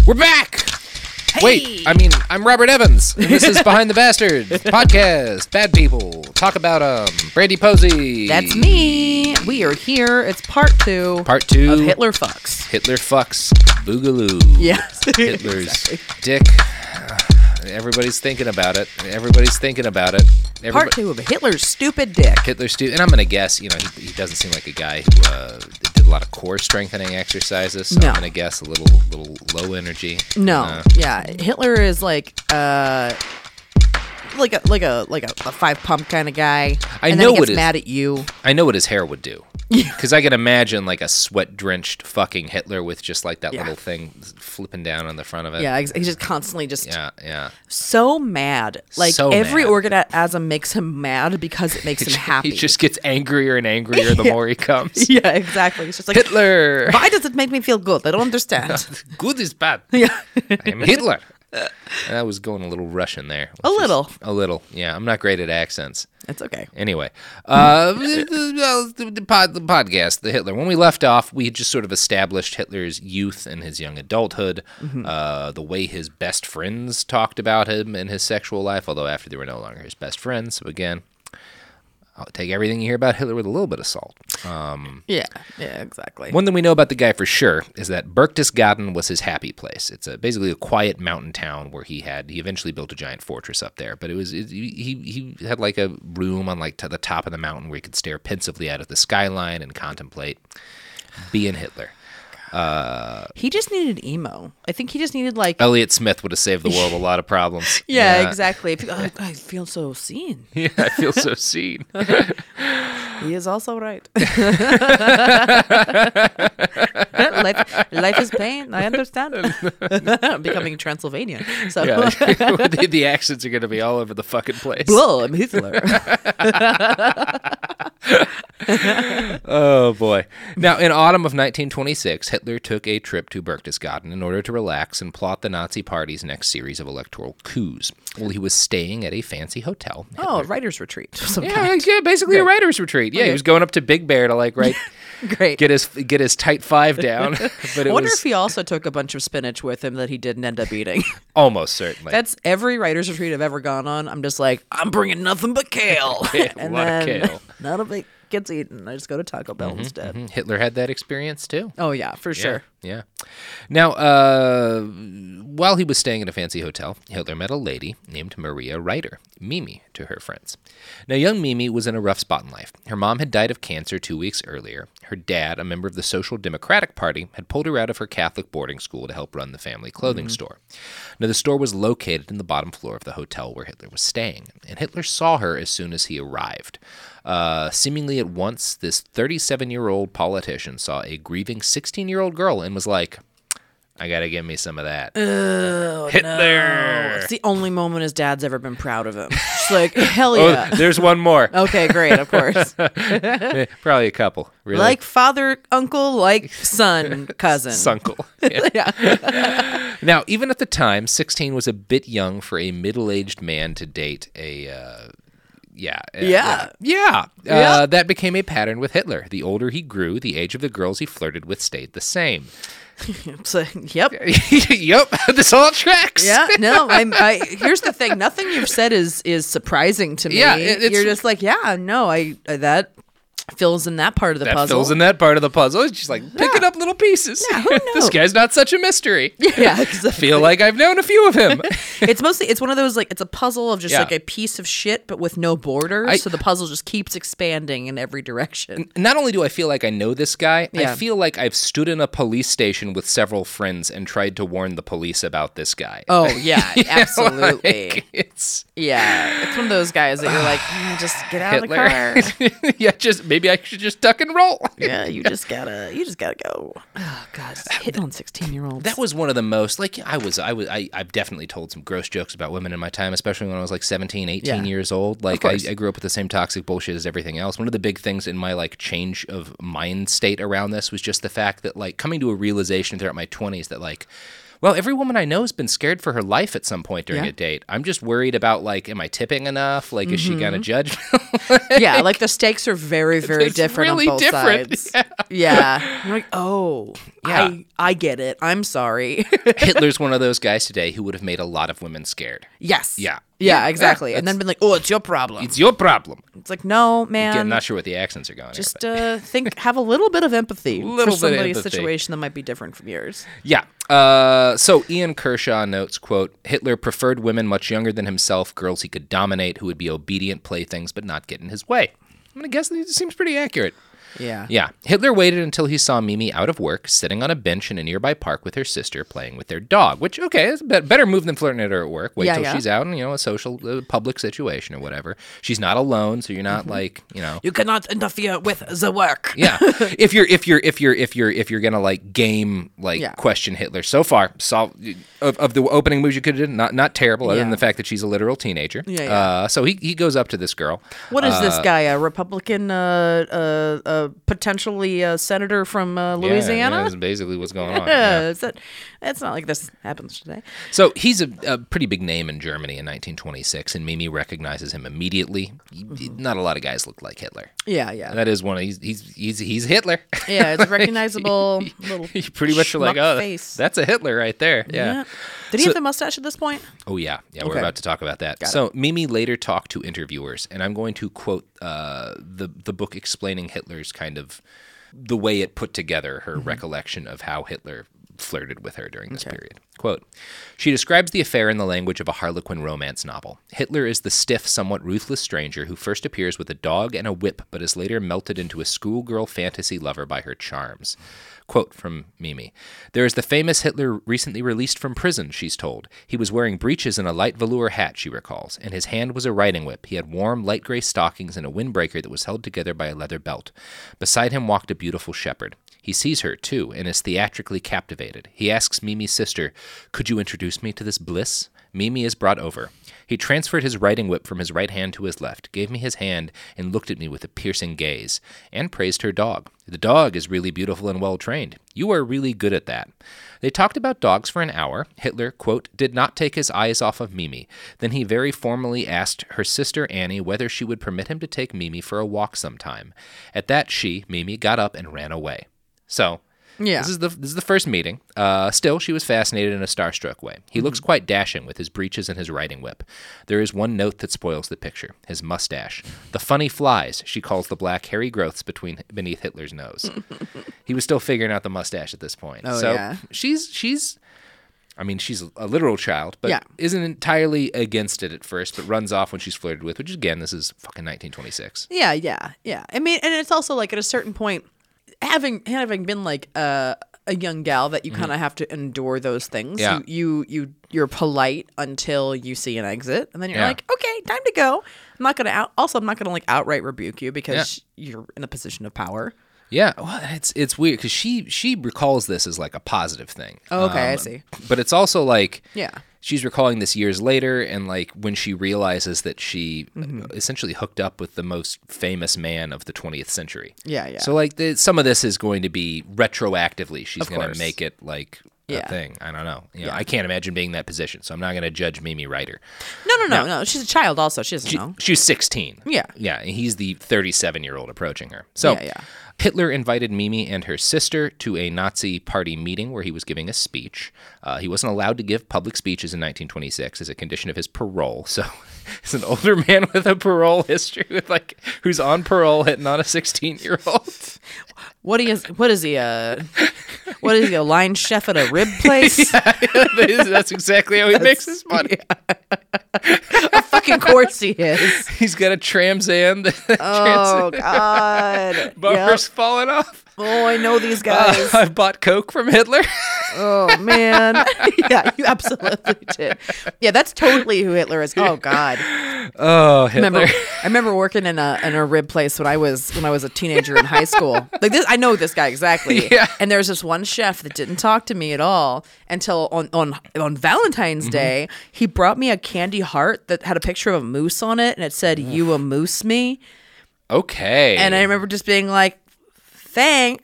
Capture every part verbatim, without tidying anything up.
We're back! Hey! Wait, I mean, I'm Robert Evans, and this is Behind the Bastards podcast. Bad people. Talk about, um, Brandy Posey. That's me. We are here. It's part two. Part two. Of Hitler fucks. Hitler fucks Boogaloo. Yes. Hitler's Exactly. dick. Uh, everybody's thinking about it. Everybody's thinking about it. Everybody- Part two of Hitler's stupid dick. Hitler's stu- and I'm gonna guess, you know, he, he doesn't seem like a guy who uh, did a lot of core strengthening exercises. So No. I'm gonna guess a little, little low energy. No. Uh, Yeah. Hitler is like, uh... Like a like a like a, a five pump kind of guy. I and know then he what gets is- mad at you. I know what his hair would do. Yeah. Because I can imagine like a sweat-drenched fucking Hitler with just like that Yeah. little thing flipping down on the front of it. Yeah, he's he's just constantly just Yeah, yeah. so mad. Like So every mad. orgasm makes him mad because it makes him happy. He just gets angrier and angrier the Yeah. more he comes. yeah, exactly. It's just like Hitler! Why does it make me feel good? I don't understand. Good is bad. yeah. I am Hitler. And I was going a little Russian there. A which is- little. A little. Yeah, I'm not great at accents. It's okay. Anyway, uh, the, the, the, pod, the podcast, the Hitler. When we left off, we had just sort of established Hitler's youth and his young adulthood, Mm-hmm. uh, the way his best friends talked about him and his sexual life, although after they were no longer his best friends. So again, I'll take everything you hear about Hitler with a little bit of salt. Um, Yeah. Yeah, exactly. one thing we know about the guy for sure is that Berchtesgaden was his happy place. It's a, basically a quiet mountain town where he had he eventually built a giant fortress up there. But it was it, he he had like a room on like to the top of the mountain where he could stare pensively out at the skyline and contemplate being Hitler. Uh, He just needed emo. I think he just needed like Elliot Smith would have saved the world a lot of problems. yeah, exactly. If you- I, I feel so seen. Yeah, I feel so seen. He is also right. life, life is pain. I understand. Becoming Transylvanian. So, Yeah, the, the accents are going to be all over the fucking place. Whoa, I'm Hitler. Oh, boy. Now, in autumn of nineteen twenty-six, Hitler took a trip to Berchtesgaden in order to relax and plot the Nazi Party's next series of electoral coups. Well, he was staying at a fancy hotel. Oh, a writer's retreat. of some Yeah, kind. yeah, basically a Great. writer's retreat. Yeah, he Okay. was going up to Big Bear to, like, write, Great. get his get his tight five down. But I it wonder was if he also took a bunch of spinach with him that he didn't end up eating. almost certainly. That's every writer's retreat I've ever gone on. I'm just like, I'm bringing nothing but kale. Yeah, a and lot of then kale. none of it gets eaten. I just go to Taco Bell instead. Mhm. Hitler had that experience, too. Oh, yeah, for sure. Yeah. Now, uh, while he was staying at a fancy hotel, Hitler met a lady named Maria Reiter, Mimi to her friends. Now, young Mimi was in a rough spot in life. Her mom had died of cancer two weeks earlier. Her dad, a member of the Social Democratic Party, had pulled her out of her Catholic boarding school to help run the family clothing store. Now, the store was located in the bottom floor of the hotel where Hitler was staying, and Hitler saw her as soon as he arrived. Uh, seemingly at once, this thirty-seven-year-old politician saw a grieving sixteen-year-old girl and was like, I gotta give me some of that. Oh, Hitler! no. It's the only moment his dad's ever been proud of him. It's like, hell Oh, yeah. there's one more. Okay, great, of course. Eh, Probably a couple. Really? Like father, uncle, like son, cousin. Sunkle. Yeah. Yeah. Now, even at the time, sixteen was a bit young for a middle-aged man to date a... Uh, Yeah. uh, Yeah. Yeah. Yeah. Uh, that became a pattern with Hitler. The older he grew, the age of the girls he flirted with stayed the same. So, yep. Yep. This all tracks. Yeah, no, I'm, I, here's the thing. Nothing you've said is, is surprising to me. Yeah, it- it's- You're just like, yeah, no, I, that fills in that part of the That puzzle. fills in that part of the puzzle. It's just like picking up little pieces. Yeah, who This knows? guy's not such a mystery. Yeah, I exactly. feel like I've known a few of him. It's mostly, it's one of those, like, it's a puzzle of just Yeah. like a piece of shit, but with no borders. I- so the puzzle just keeps expanding in every direction. Not only do I feel like I know this guy, Yeah. I feel like I've stood in a police station with several friends and tried to warn the police about this guy. Oh, yeah, absolutely. Like, it's Yeah, it's one of those guys that you're like, "Mm, just get out Hitler. of the car. Yeah, just maybe I should just duck and roll. Yeah, you just gotta, you just gotta go. Oh God, hitting on sixteen year olds. That was one of the most, like, I was, I was, I, I've definitely told some gross jokes about women in my time, especially when I was like seventeen, eighteen Yeah. years old. Like, I, course. I grew up with the same toxic bullshit as everything else. One of the big things in my, like, change of mind state around this was just the fact that, like, coming to a realization throughout my twenties that, like, Well, every woman I know has been scared for her life at some point during Yeah. a date. I'm just worried about, like, am I tipping enough? Like, is she going to judge me? Yeah, like the stakes are very, very It's different really on both different. sides. Yeah. You're like, oh, Yeah. I I get it. I'm sorry. Hitler's one of those guys today who would have made a lot of women scared. Yes. Yeah. Yeah, Yeah, exactly. and that's- then been like, oh, it's your problem. It's your problem. It's like, no, Again, man. not sure what the accents are going Just here, but- uh, think, have a little bit of empathy Little for bit of somebody's empathy. situation that might be different from yours. Yeah. Uh, so Ian Kershaw notes, quote, Hitler preferred women much younger than himself, girls he could dominate, who would be obedient playthings but not get in his way. I'm going to guess that it seems pretty accurate. Yeah. Yeah. Hitler waited until he saw Mimi out of work, sitting on a bench in a nearby park with her sister, playing with their dog, which, okay, is a bet- better move than flirting at her at work. Wait Yeah, till yeah. she's out in, you know, a social, uh, public situation or whatever. She's not alone, so you're not like, you know. You cannot interfere with the work. Yeah. if you're if you're if you're if you're if you're gonna like game like Yeah. question Hitler so far, solve of, of the opening moves you could have done, not not terrible, other Yeah. than the fact that she's a literal teenager. Yeah, yeah. Uh, so he he goes up to this girl. What is this guy? A Republican, uh, uh, uh, potentially a senator from uh, Yeah, Louisiana? yeah, that's basically what's going on. Yeah, yeah. is that, it's not like this happens today. So he's a, a pretty big name in Germany in nineteen twenty-six, and Mimi recognizes him immediately. He- Mm-hmm. Not a lot of guys look like Hitler. Yeah, yeah. That is one of he's he's he's, he's Hitler. Yeah, it's a recognizable little You pretty much are like, schmuck oh, face. that's a Hitler right there. Yeah. Did he So- have the mustache at this point? Oh, yeah. Yeah, we're Okay. about to talk about that. Got so Mimi later talked to interviewers, and I'm going to quote uh, the, the book explaining Hitler's kind of the way it put together her Mm-hmm. recollection of how Hitler flirted with her during this period. Quote, she describes the affair in the language of a Harlequin romance novel. Hitler is the stiff, somewhat ruthless stranger who first appears with a dog and a whip, but is later melted into a schoolgirl fantasy lover by her charms. Quote from Mimi, there is the famous Hitler recently released from prison, she's told. He was wearing breeches and a light velour hat, she recalls. In his hand was a riding whip. He had warm, light gray stockings and a windbreaker that was held together by a leather belt. Beside him walked a beautiful shepherd. He sees her, too, and is theatrically captivated. He asks Mimi's sister, could you introduce me to this bliss? Mimi is brought over. He transferred his riding whip from his right hand to his left, gave me his hand, and looked at me with a piercing gaze, and praised her dog. The dog is really beautiful and well trained. You are really good at that. They talked about dogs for an hour. Hitler, quote, did not take his eyes off of Mimi. Then he very formally asked her sister Annie whether she would permit him to take Mimi for a walk sometime. At that, she, Mimi, got up and ran away. So, Yeah. this is the this is the first meeting. Uh, still, she was fascinated in a starstruck way. He looks quite dashing with his breeches and his riding whip. There is one note that spoils the picture: his mustache. The funny flies, she calls the black hairy growths between beneath Hitler's nose. He was still figuring out the mustache at this point. Oh, so yeah. she's she's. I mean, she's a literal child, but Yeah. isn't entirely against it at first, but runs off when she's flirted with, which, again, this is fucking nineteen twenty-six. Yeah, yeah, yeah. I mean, and it's also like at a certain point, having having been like a a young gal, that you kind of have to endure those things. Yeah. You, you you you're polite until you see an exit, and then you're Yeah. like, okay, time to go. I'm not gonna out. Also, I'm not gonna like outright rebuke you because you're in a position of power. Yeah, well, it's it's weird because she she recalls this as like a positive thing. Oh, okay, I Um, see. But it's also like Yeah. she's recalling this years later, and like when she realizes that she Mm-hmm. essentially hooked up with the most famous man of the twentieth century. Yeah, yeah. So like the, some of this is going to be retroactively. She's Of going to course. make it like a Yeah. thing. I don't know. You know, Yeah. I can't imagine being in that position, so I'm not going to judge Mimi Ryder. No, no, no, no. She's a child. Also, she doesn't She, know. she was sixteen. Yeah. Yeah, and he's the thirty-seven-year-old approaching her. So Yeah, yeah. Hitler invited Mimi and her sister to a Nazi party meeting where he was giving a speech. Uh, he wasn't allowed to give public speeches in nineteen twenty-six as a condition of his parole. So it's an older man with a parole history, with like who's on parole hitting on a sixteen-year-old. What he is? What is he? Uh, what is he? A line chef at a rib place? That's exactly how he makes his money. Fucking course he is. He's got a Trans Am. Oh God. Bumpers Yep. falling off. Oh, I know these guys. Uh, I bought Coke from Hitler. Oh man. Yeah, you absolutely did. Yeah, that's totally who Hitler is. Oh God. Oh, Hitler. Remember, I remember working in a in a rib place when I was when I was a teenager in high school. Like this, I know this guy exactly. Yeah. And there's this one chef that didn't talk to me at all until on on on Valentine's Day. He brought me a candy heart that had a picture of a moose on it, and it said, "You a moose me." Okay. And I remember just being like, "Thanks."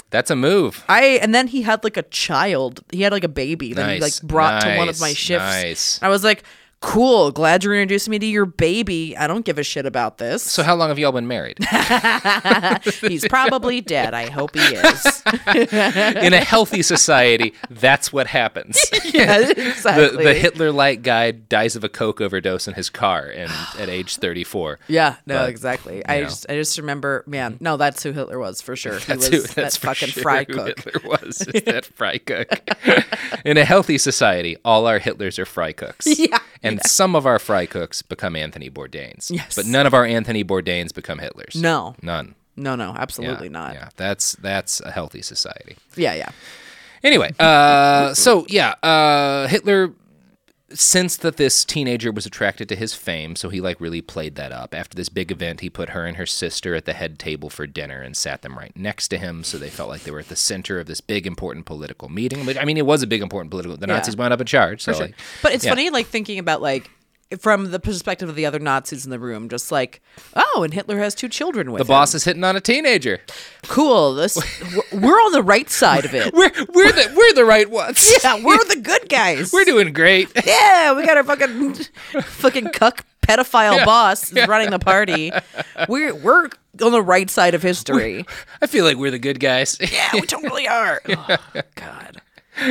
That's a move. I and then he had like a child. He had like a baby that he like Nice, brought to one of nice, my shifts. nice. I was like, cool. Glad you're introducing me to your baby. I don't give a shit about this. So how long have y'all been married? He's probably dead. I hope he is. In a healthy society, that's what happens. Yeah, The, exactly. the Hitler-like guy dies of a coke overdose in his car and at age thirty-four. Yeah, no, But, exactly. I know. just, I just remember, man. No, that's who Hitler was for sure. He That's was who, that's that for fucking sure fry who cook. Hitler was, is that fry cook. In a healthy society, all our Hitlers are fry cooks. Yeah, And some of our fry cooks become Anthony Bourdains. Yes. But none of our Anthony Bourdains become Hitlers. No, None. no, no, Yeah, absolutely not. Yeah, that's that's a healthy society. Yeah, yeah. Anyway, uh, so yeah, uh, Hitler sensed that this teenager was attracted to his fame, so he like really played that up. After this big event, he put her and her sister at the head table for dinner and sat them right next to him, so they felt like they were at the center of this big important political meeting. But I mean, it was a big important political. The Yeah. Nazis wound up in charge, so For sure. like, But it's yeah. funny, like thinking about like from the perspective of the other Nazis in the room, just like, oh, and Hitler has two children with the him. boss is hitting on a teenager. Cool. This we're on the right side of it. We're we're the we're the right ones. Yeah, we're the good guys. We're doing great. Yeah, we got our fucking fucking cuck pedophile boss is running the party. We're we're on the right side of history. I feel like we're the good guys. Yeah, we totally are. Oh, God.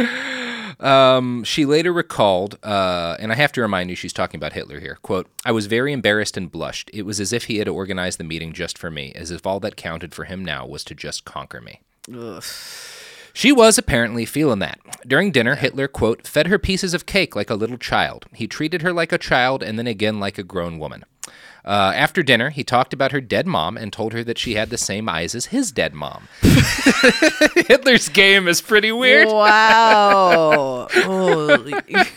Um, she later recalled, uh, and I have to remind you, she's talking about Hitler here. Quote, I was very embarrassed and blushed. It was as if he had organized the meeting just for me, as if all that counted for him now was to just conquer me. Ugh. She was apparently feeling that. During dinner, Hitler, quote, fed her pieces of cake like a little child. He treated her like a child and then again like a grown woman. Uh, after dinner, he talked about her dead mom and told her that she had the same eyes as his dead mom. Hitler's game is pretty weird. Wow. Holy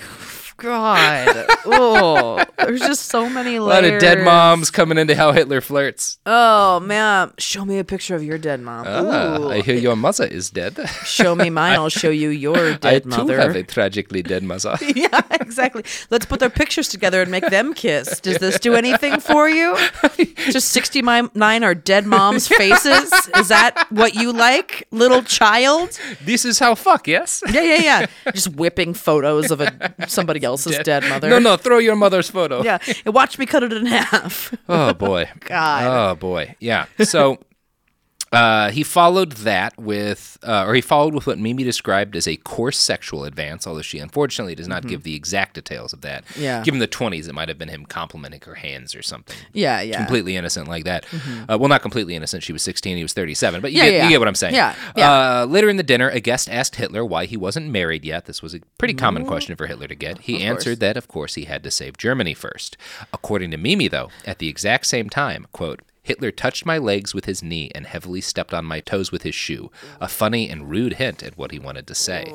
God. Oh, there's just so many A layers. lot of dead moms coming into how Hitler flirts. Oh, man. Show me a picture of your dead mom. Ah, Ooh. I hear your mother is dead. Show me mine. I'll show you your dead I too mother. have a tragically dead mother. Yeah, exactly. Let's put their pictures together and make them kiss. Does this do anything for you? Just sixty-nine are dead moms' faces? Is that what you like, little child? This is how fuck, yes? Yeah, yeah, yeah. Just whipping photos of a somebody else's dead, mother. No, no, throw your mother's photo. Yeah, and watch me cut it in half. Oh, boy. God. Oh, boy. Yeah. So uh, he followed that with, uh, or he followed with what Mimi described as a coarse sexual advance, although she unfortunately does not give the exact details of that. Yeah. Given the twenties, it might have been him complimenting her hands or something. Yeah, yeah. Completely innocent like that. Uh, well, not completely innocent. She was sixteen. He was thirty-seven. But you, Yeah, get, yeah. you get what I'm saying. Yeah, yeah. Uh, later in the dinner, a guest asked Hitler why he wasn't married yet. This was a pretty common question for Hitler to get. He Of answered course. that, of course, he had to save Germany first. According to Mimi, though, at the exact same time, quote, Hitler touched my legs with his knee and heavily stepped on my toes with his shoe. A funny and rude hint at what he wanted to say.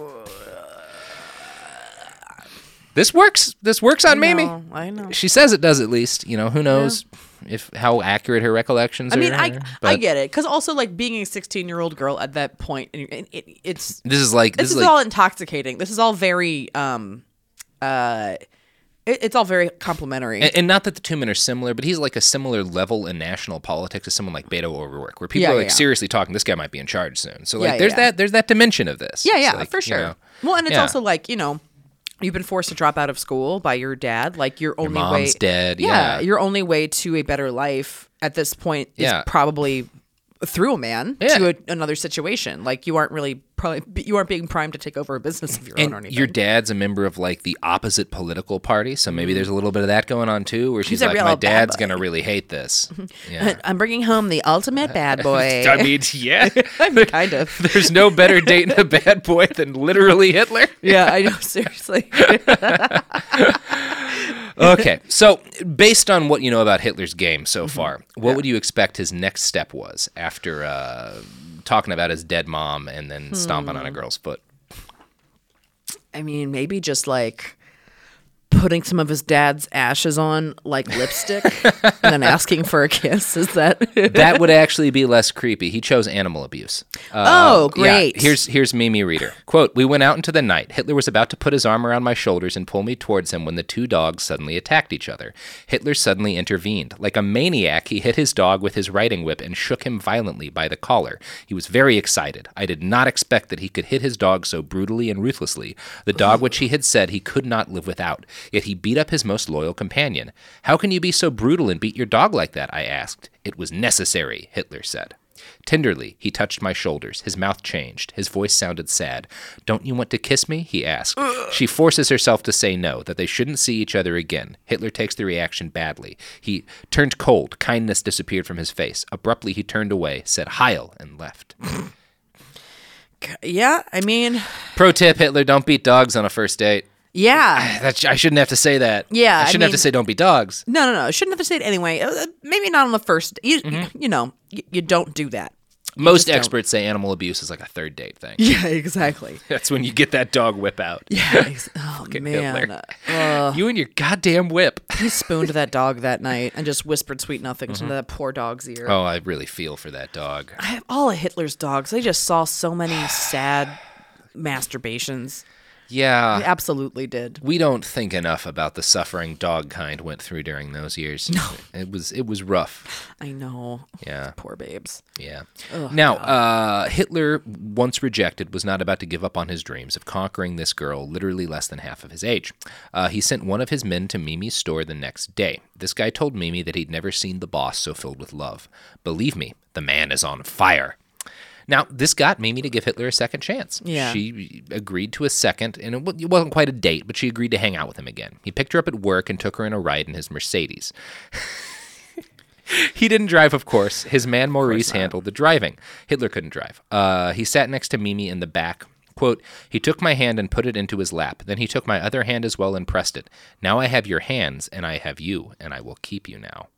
This works. This works on Mimi. No, I know. She says it does at least. You know, who knows if how accurate her recollections I are. mean, I I but get it because also like being a sixteen-year-old girl at that point, and it, it, it's This is like this, this, is is like all intoxicating. This is all very um, uh, it, it's all very complimentary. and, and not that the two men are similar, but he's like a similar level in national politics as someone like Beto O'Rourke, where people Yeah, are yeah, like yeah. seriously talking. This guy might be in charge soon. So like, Yeah, there's yeah. that there's that dimension of this. yeah, It's yeah, like, for you sure. know, Well, and it's yeah. also like you know. You've been forced to drop out of school by your dad. Like your only mom's way, dead, yeah. your only way to a better life at this point is Yeah. probably through a man Yeah. to a, another situation. Like you aren't really probably you aren't being primed to take over a business of your own or And anything. your dad's a member of like the opposite political party, so maybe there's a little bit of that going on too, where she's He's a like, real my bad dad's boy." gonna really hate this. Yeah. I'm bringing home the ultimate bad boy. I mean, yeah. I'm kind of. There's no better dating a bad boy than literally Hitler. Yeah, I know. Seriously. Okay, so based on what you know about Hitler's game so Mm-hmm. far, what would you expect his next step was after uh, talking about his dead mom and then stomping Hmm. on a girl's foot? I mean, maybe just like putting some of his dad's ashes on like lipstick and then asking for a kiss. Is that That would actually be less creepy. He chose animal abuse. Uh, Oh, great. Yeah, here's here's Mimi Reader. Quote, "We went out into the night. Hitler was about to put his arm around my shoulders and pull me towards him when the two dogs suddenly attacked each other. Hitler suddenly intervened. Like a maniac, he hit his dog with his riding whip and shook him violently by the collar. He was very excited. I did not expect that he could hit his dog so brutally and ruthlessly, the dog which he had said he could not live without. Yet he beat up his most loyal companion. How can you be so brutal and beat your dog like that? I asked. It was necessary, Hitler said. Tenderly, he touched my shoulders. His mouth changed. His voice sounded sad. Don't you want to kiss me? He asked. She forces herself to say no, that they shouldn't see each other again. Hitler takes the reaction badly. He turned cold. Kindness disappeared from his face. Abruptly, he turned away, said Heil, and left. Yeah, I mean, Pro tip, Hitler, don't beat dogs on a first date. yeah. That, I shouldn't have to say that. Yeah, I I shouldn't have mean- to say don't beat dogs. No, no, no. Shouldn't have to say it anyway. Uh, Maybe not on the first. You, Mm-hmm. you know, you, you don't do that. Most just don't. experts say animal abuse is like a third date thing. Yeah, exactly. That's when you get that dog whip out. Yeah. ex- Oh Fucking man, Hitler. Uh, You and your goddamn whip. he spooned that dog that night and just whispered sweet nothings into that poor dog's ear. Oh, I really feel for that dog. I have all of Hitler's dogs. They just saw so many sad masturbations. They Yeah. absolutely did. We don't think enough about the suffering dog kind went through during those years. No. It was it was rough. I know. Yeah. Poor babes. Yeah. Now, uh, Hitler, once rejected, was not about to give up on his dreams of conquering this girl, literally less than half of his age. Uh, he sent one of his men to Mimi's store the next day. This guy told Mimi that he'd never seen the boss so filled with love. Believe me, the man is on fire. Now, this got Mimi to give Hitler a second chance. Yeah. She agreed to a second, and it wa- it wasn't quite a date, but she agreed to hang out with him again. He picked her up at work and took her in a ride in his Mercedes. He didn't drive, of course. His man Maurice handled the driving. Hitler couldn't drive. Uh, he sat next to Mimi in the back. Quote, he took my hand and put it into his lap. Then he took my other hand as well and pressed it. Now I have your hands, and I have you, and I will keep you now.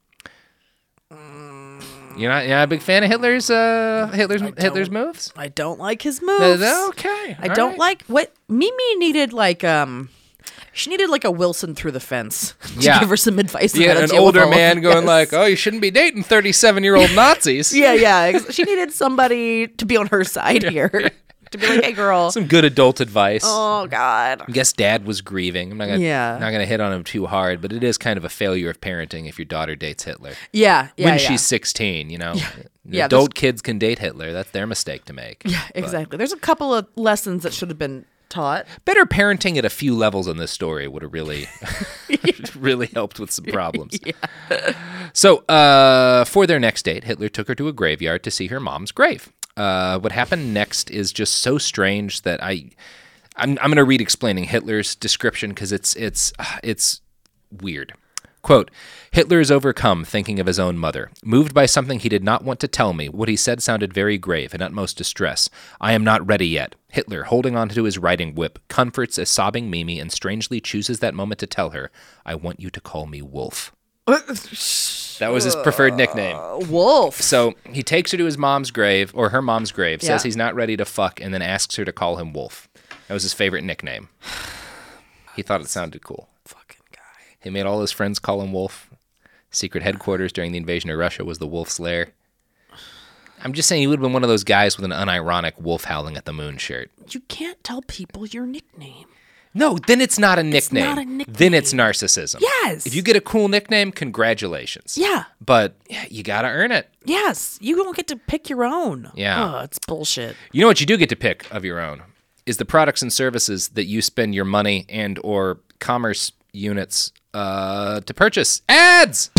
You're not, you're not a big fan of Hitler's uh, Hitler's Hitler's moves? I don't like his Uh, moves. Okay. I all don't right. like what Mimi needed. Like um, she needed like a Wilson through the fence to Yeah. give her some advice. Yeah, on how to an deal with older all of man it. going Yes. like, "Oh, you shouldn't be dating thirty-seven-year-old Nazis." Yeah, yeah. ex- She needed somebody to be on her side here. To be like, hey, girl. Some good adult advice. Oh, God. I guess Dad was grieving. I'm not gonna, Yeah. not gonna hit on him too hard, but it is kind of a failure of parenting if your daughter dates Hitler Yeah, yeah, when yeah. she's sixteen. You know, Yeah, adult kids can date Hitler. That's their mistake to make. Yeah, exactly. There's a couple of lessons that should have been taught. Better parenting at a few levels in this story would have really, really helped with some problems. So, uh, for their next date, Hitler took her to a graveyard to see her mom's grave. Uh, what happened next is just so strange that I, I'm, I'm going to read explaining Hitler's description because it's it's uh, it's weird. Quote, Hitler is overcome, thinking of his own mother. Moved by something he did not want to tell me, what he said sounded very grave and utmost distress. I am not ready yet. Hitler, holding on to his riding whip, comforts a sobbing Mimi and strangely chooses that moment to tell her, I want you to call me Wolf. That was his preferred nickname. Wolf. So he takes her to his mom's grave, or her mom's grave, says Yeah. he's not ready to fuck, and then asks her to call him Wolf. That was his favorite nickname. He thought it sounded cool. Fucking guy. He made all his friends call him Wolf. Secret headquarters during the invasion of Russia was the Wolf's Lair. I'm just saying he would have been one of those guys with an unironic wolf howling at the moon shirt. You can't tell people your nickname. No, then it's not a nickname. not a nickname. Then it's narcissism. Yes. If you get a cool nickname, congratulations. Yeah. But yeah, you got to earn it. Yes. You don't get to pick your own. Yeah. Oh, it's bullshit. You know what you do get to pick of your own is the products and services that you spend your money and or commerce units uh, to purchase. Ads!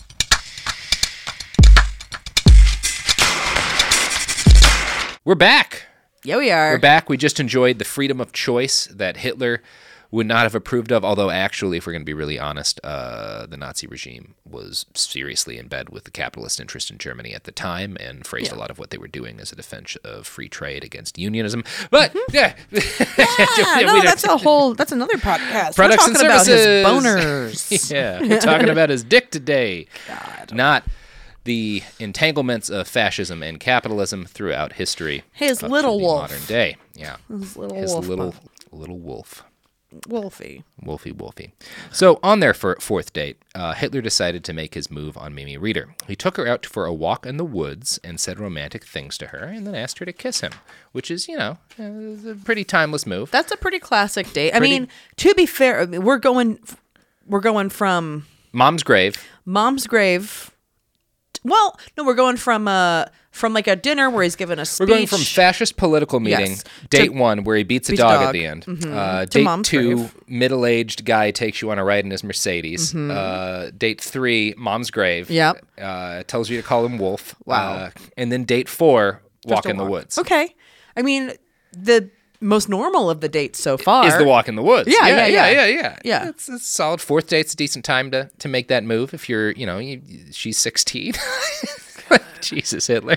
We're back. Yeah, we are. We're back. We just enjoyed the freedom of choice that Hitler would not have approved of, although actually, if we're going to be really honest, uh, the Nazi regime was seriously in bed with the capitalist interest in Germany at the time and phrased Yeah. a lot of what they were doing as a defense of free trade against unionism. But, yeah. Yeah, We no, don't- that's a whole, that's another podcast. Products We're and talking about his services. boners. Yeah, we're talking about his dick today. God. Not the entanglements of fascism and capitalism throughout history. His up to little the wolf. modern day. Yeah. His little His wolf. little little wolf. Wolfie. Wolfie, Wolfie. So on their fir- fourth date, uh, Hitler decided to make his move on Mimi Reeder. He took her out for a walk in the woods and said romantic things to her and then asked her to kiss him, which is, you know, a pretty timeless move. That's a pretty classic date. I Pretty- mean, to be fair, I mean, we're going we're going from Mom's grave. Mom's grave. Well, no, we're going from uh from like a dinner where he's given a speech. We're going from fascist political meeting, Yes. date To- one, where he beats a beats a dog, at dog. the end. Mhm. Uh, To date Mom's two, grave. middle-aged guy takes you on a ride in his Mercedes. Uh, date three, Mom's grave. Mm-hmm. Yep. Uh, tells you to call him Wolf. Wow. Uh, and then date four, walk Just a in the walk. woods. Okay. I mean, the most normal of the dates so far Is the walk in the woods. Yeah, yeah, yeah, yeah, yeah. yeah. yeah. Yeah. It's, it's solid. Fourth date's a decent time to, to make that move if you're, you know, you, she's sixteen. Jesus, Hitler.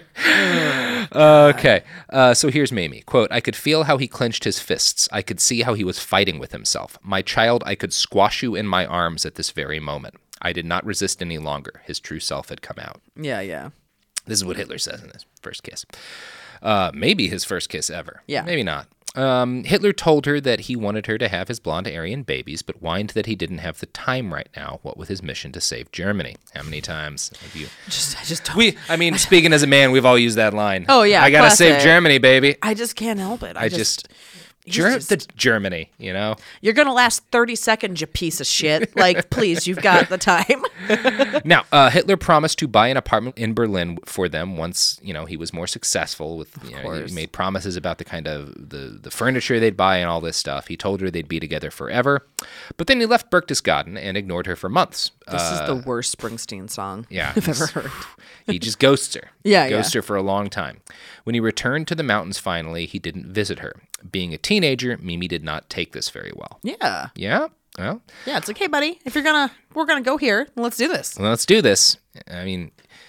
Okay. Uh, so here's Mimi. Quote, I could feel how he clenched his fists. I could see how he was fighting with himself. My child, I could squash you in my arms at this very moment. I did not resist any longer. His true self had come out. Yeah, yeah. This is what Hitler says in his first kiss. Uh, maybe his first kiss ever. Yeah. Maybe not. Um, Hitler told her that he wanted her to have his blonde Aryan babies, but whined that he didn't have the time right now, what with his mission to save Germany. How many times have you... Just I just don't, We, I mean, speaking as a man, we've all used that line. Oh, yeah, I gotta classic. save Germany, baby. I just can't help it. I, I just, just... Ger- just- the Germany, you know? You're going to last thirty seconds, you piece of shit. Like, please, you've got the time. Now, uh, Hitler promised to buy an apartment in Berlin for them once, you know, he was more successful with, you know, course. he made promises about the kind of the, the furniture they'd buy and all this stuff. He told her they'd be together forever. But then he left Berchtesgaden and ignored her for months. This Uh, is the worst Springsteen song yeah, I've ever he's- heard. He just ghosts her. Yeah, Ghosts yeah. her for a long time. When he returned to the mountains finally, he didn't visit her. Being a teenager, Mimi did not take this very well. Yeah. Yeah? Well, Yeah, it's like, hey, buddy, if you're going to, we're going to go here, let's do this. well, let's do this. I mean,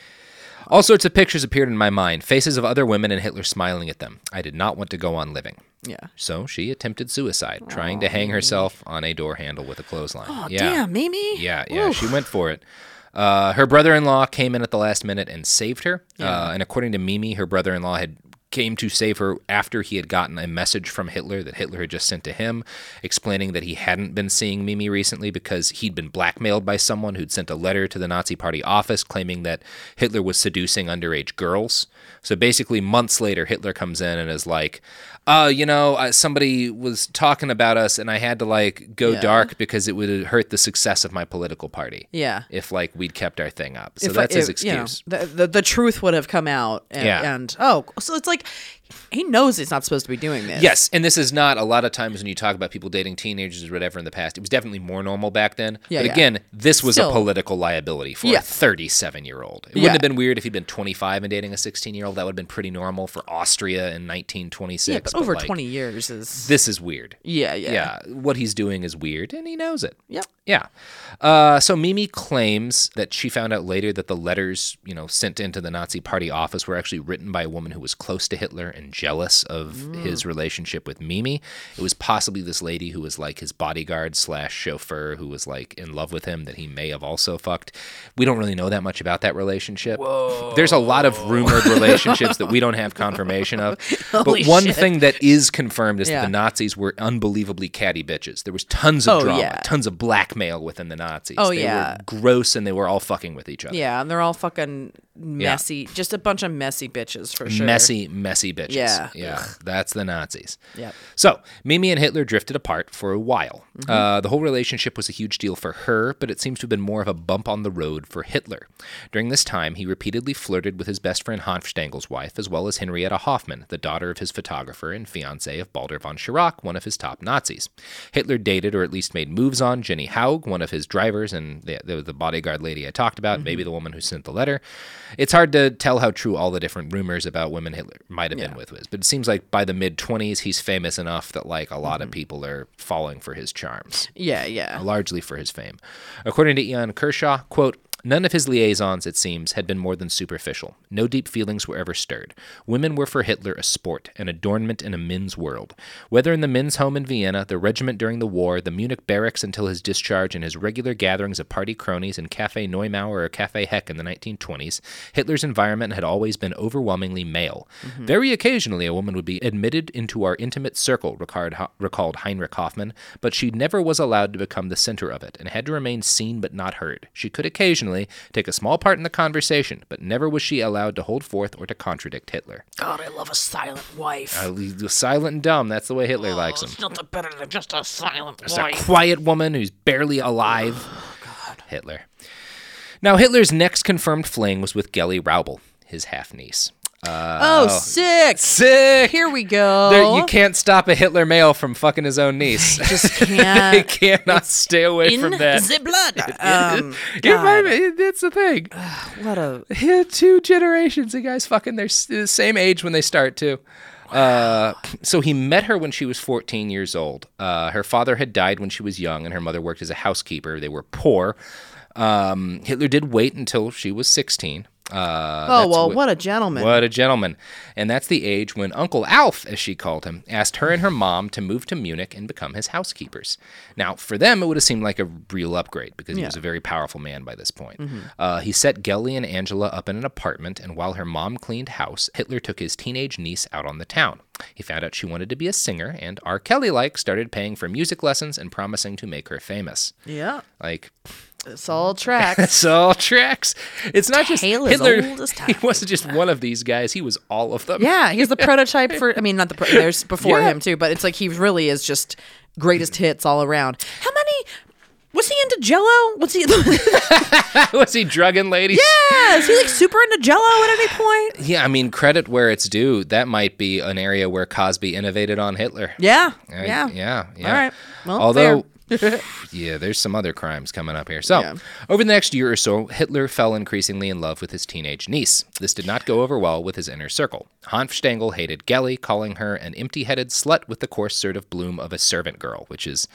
all sorts of pictures appeared in my mind, faces of other women and Hitler smiling at them. I did not want to go on living. Yeah. So she attempted suicide, trying to hang herself on a door handle with a clothesline. Oh, yeah. damn, Mimi. Yeah, yeah, Oof. she went for it. Uh, her brother-in-law came in at the last minute and saved her. Uh, and according to Mimi, her brother-in-law had came to save her after he had gotten a message from Hitler that Hitler had just sent to him, explaining that he hadn't been seeing Mimi recently because he'd been blackmailed by someone who'd sent a letter to the Nazi Party office claiming that Hitler was seducing underage girls. So basically, months later, Hitler comes in and is like, uh, you know, uh, somebody was talking about us and I had to, like, go Yeah. dark because it would hurt the success of my political party. Yeah. If, like, we'd kept our thing up. So If I- that's his if, you know, excuse. the, the the truth would have come out. And, Yeah. and oh, so it's like he knows he's not supposed to be doing this. Yes, and this is not a lot of times when you talk about people dating teenagers or whatever in the past. It was definitely more normal back then. Yeah, but yeah. again, this was Still- a political liability for Yeah. a thirty-seven-year-old. It Yeah. wouldn't have been weird if he'd been twenty-five and dating a sixteen-year-old. That would have been pretty normal for Austria in nineteen twenty-six. Yeah, but over like, twenty years is. This is weird. Yeah, yeah. Yeah, what he's doing is weird, and he knows it. Yep. Yeah. Uh, so Mimi claims that she found out later that the letters, you know, sent into the Nazi Party office were actually written by a woman who was close to Hitler and jealous of his relationship with Mimi. It was possibly this lady who was like his bodyguard slash chauffeur who was like in love with him that he may have also fucked. We don't really know that much about that relationship. Whoa. There's a lot of rumored relationships that we don't have confirmation of. Holy but one shit. thing that is confirmed is Yeah. that the Nazis were unbelievably catty bitches. There was tons of Oh, drama, yeah. tons of blackmail within the Nazis. Oh, they yeah. were gross and they were all fucking with each other. Yeah, and they're all fucking messy. Just a bunch of messy bitches for sure. Messy, messy bitches. Yeah. Yeah. That's the Nazis. Yep. So, Mimi and Hitler drifted apart for a while. Mm-hmm. Uh, the whole relationship was a huge deal for her, but it seems to have been more of a bump on the road for Hitler. During this time, he repeatedly flirted with his best friend Hanf Stengel's wife, as well as Henrietta Hoffmann, the daughter of his photographer and fiancée of Baldur von Schirach, one of his top Nazis. Hitler dated, or at least made moves on, Jenny Haug, one of his drivers, and the, the, the bodyguard lady I talked about, Mm-hmm. maybe the woman who sent the letter. It's hard to tell how true all the different rumors about women Hitler might have been Yeah. with was, but it seems like by the mid-twenties, he's famous enough that like a lot of people are falling for his charms, Yeah, yeah. largely for his fame. According to Ian Kershaw, quote, None of his liaisons, it seems, had been more than superficial. No deep feelings were ever stirred. Women were for Hitler a sport, an adornment in a men's world. Whether in the men's home in Vienna, the regiment during the war, the Munich barracks until his discharge, and his regular gatherings of party cronies in Café Neumauer or Café Heck in the nineteen twenties, Hitler's environment had always been overwhelmingly male. Mm-hmm. Very occasionally, a woman would be admitted into our intimate circle, recalled Heinrich Hoffmann, but she never was allowed to become the center of it and had to remain seen but not heard. She could occasionally take a small part in the conversation, but never was she allowed to hold forth or to contradict Hitler. God, I love a silent wife. Uh, silent and dumb, that's the way Hitler oh, likes him. It's nothing better than just a silent just wife. A quiet woman who's barely alive. Oh, God. Hitler. Now, Hitler's next confirmed fling was with Geli Raubal, his half-niece. Uh, oh, sick. Sick. Here we go. There, you can't stop a Hitler male from fucking his own niece. You just can't. They cannot it's stay away in from that. the blood. Um, it might, it, it's the thing. What a... Yeah, two generations. The guys fucking, they're the same age when they start, too. Uh, so he met her when she was fourteen years old. Uh, her father had died when she was young, and her mother worked as a housekeeper. They were poor. Um, Hitler did wait until she was sixteen. Uh, oh, well, what, what a gentleman. What a gentleman. And that's the age when Uncle Alf, as she called him, asked her and her mom to move to Munich and become his housekeepers. Now, for them, it would have seemed like a real upgrade because he yeah. was a very powerful man by this point. Mm-hmm. Uh, he set Geli and Angela up in an apartment, and while her mom cleaned house, Hitler took his teenage niece out on the town. He found out she wanted to be a singer, and R. Kelly-like started paying for music lessons and promising to make her famous. Yeah. Like... It's all tracks. It's all tracks. It's not just Tale Hitler. As old as time. He wasn't just one of these guys. He was all of them. Yeah, he's the prototype for. I mean, not the. Pro, there's before yeah. him too, but it's like he really is just greatest hits all around. How many? Was he into Jello? Was he? Was he drugging ladies? Yeah, is he like super into Jello at any point? Yeah, I mean, credit where it's due. That might be an area where Cosby innovated on Hitler. Yeah, uh, yeah, yeah, yeah. All right. Well, although. Fair. Yeah, there's some other crimes coming up here. So, yeah. over the next year or so, Hitler fell increasingly in love with his teenage niece. This did not go over well with his inner circle. Hanf Stengel hated Geli, calling her an empty-headed slut with the coarse-sort bloom of a servant girl, which is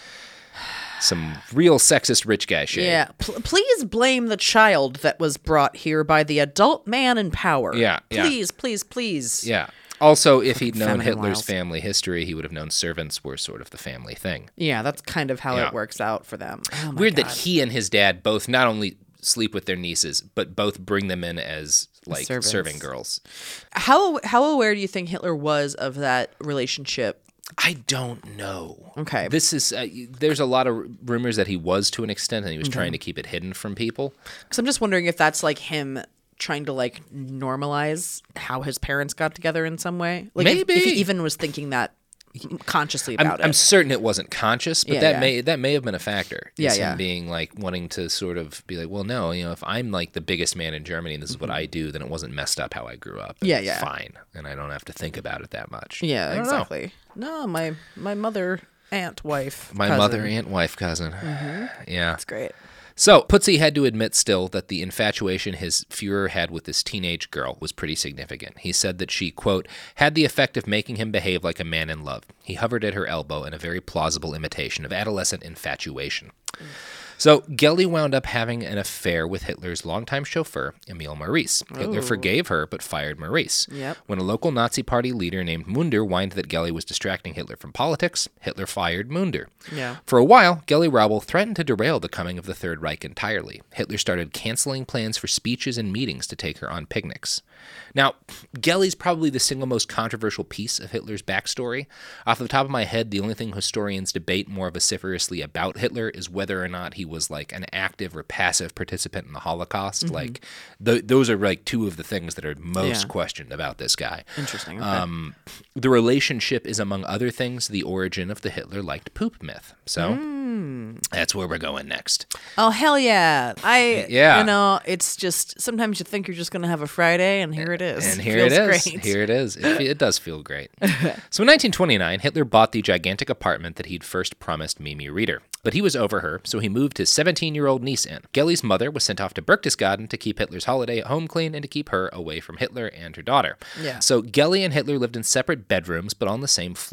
some real sexist rich guy shit. Yeah, P- please blame the child that was brought here by the adult man in power. Yeah, yeah. Please, please, please. Yeah. Also, if he'd known Feminine Hitler's wiles. family history, he would have known servants were sort of the family thing. Yeah, that's kind of how Yeah. it works out for them. Oh my Weird God. that he and his dad both not only sleep with their nieces, but both bring them in as like Servants. serving girls. How how aware do you think Hitler was of that relationship? I don't know. Okay. This is, uh, there's a lot of r- rumors that he was to an extent, and he was trying to keep it hidden from people. Because I'm just wondering if that's like him trying to like normalize how his parents got together in some way. Like if- Maybe. if, he even was thinking that consciously I'm, about it. I'm certain it wasn't conscious, but Yeah, that yeah. may that may have been a factor. Yeah, Is him yeah. being like wanting to sort of be like, well, no, you know, if I'm like the biggest man in Germany and this is what I do, then it wasn't messed up how I grew up. Yeah, It's yeah. fine, and I don't have to think about it that much. yeah, I don't know. exactly. No, my my mother, aunt, wife, My cousin. mother, aunt, wife, cousin. Yeah. That's great. So, Putzi had to admit still that the infatuation his Fuhrer had with this teenage girl was pretty significant. He said that she, quote, had the effect of making him behave like a man in love. He hovered at her elbow in a very plausible imitation of adolescent infatuation. Mm. So, Geli wound up having an affair with Hitler's longtime chauffeur, Emil Maurice. Hitler Ooh. forgave her, but fired Maurice. Yep. When a local Nazi party leader named Munder whined that Geli was distracting Hitler from politics, Hitler fired Munder. Yeah. For a while, Geli Raubal threatened to derail the coming of the Third Reich entirely. Hitler started canceling plans for speeches and meetings to take her on picnics. Now, Geli's probably the single most controversial piece of Hitler's backstory. Off the top of my head, the only thing historians debate more vociferously about Hitler is whether or not he was like an active or passive participant in the Holocaust. Mm-hmm. Like, th- those are like two of the things that are most Yeah. questioned about this guy. Interesting. Okay. Um, the relationship is, among other things, the origin of the Hitler liked poop myth. So Mm. that's where we're going next. Oh, hell yeah. I, Yeah. you know, it's just, sometimes you think you're just going to have a Friday, and here it is. And here it Feels is. Great. Here it is. It, fe- it does feel great. So in nineteen twenty-nine, Hitler bought the gigantic apartment that he'd first promised Mimi Reeder. But he was over her, so he moved his seventeen-year-old niece in. Geli's mother was sent off to Berchtesgaden to keep Hitler's holiday at home clean and to keep her away from Hitler and her daughter. Yeah. So Geli and Hitler lived in separate bedrooms, but on the same floor.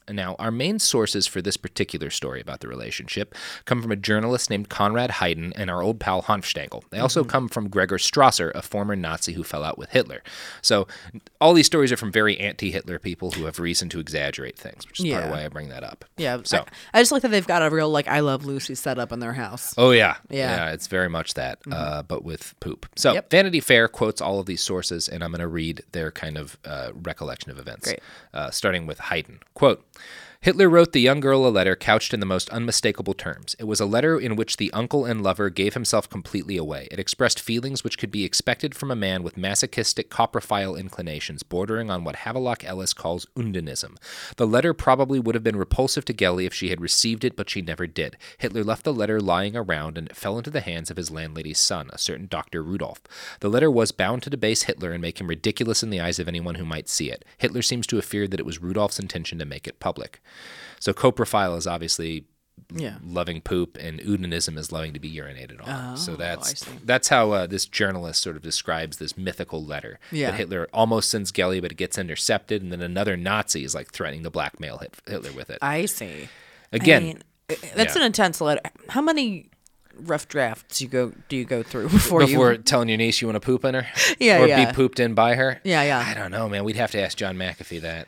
Now, our main sources for this particular story about the relationship come from a journalist named Konrad Heiden and our old pal Hanfstaengl. They also mm-hmm. come from Gregor Strasser, a former Nazi who fell out with Hitler. So all these stories are from very anti-Hitler people who have reason to exaggerate things, which is yeah. part of why I bring that up. Yeah, so I, I just like that they've got a real, like, I Love Lucy setup in their house. Oh, yeah. Yeah, yeah it's very much that, mm-hmm. uh, but with poop. So yep. Vanity Fair quotes all of these sources, and I'm going to read their kind of uh, recollection of events. Great. Uh, starting with Heiden. Quote, Hitler wrote the young girl a letter couched in the most unmistakable terms. It was a letter in which the uncle and lover gave himself completely away. It expressed feelings which could be expected from a man with masochistic coprophile inclinations bordering on what Havelock Ellis calls undenism. The letter probably would have been repulsive to Gelly if she had received it, but she never did. Hitler left the letter lying around, and it fell into the hands of his landlady's son, a certain Doctor Rudolph. The letter was bound to debase Hitler and make him ridiculous in the eyes of anyone who might see it. Hitler seems to have feared that it was Rudolph's intention to make it public. So coprophile is obviously yeah. loving poop, and Udenism is loving to be urinated on. Oh, so that's that's how uh, this journalist sort of describes this mythical letter yeah. that Hitler almost sends Gelly, but it gets intercepted, and then another Nazi is like threatening to blackmail Hitler with it. I see. Again, I mean, that's yeah. an intense letter. How many rough drafts you go do you go through before, before you telling your niece you want to poop in her? Yeah, or yeah. be pooped in by her? Yeah, yeah. I don't know, man. We'd have to ask John McAfee that.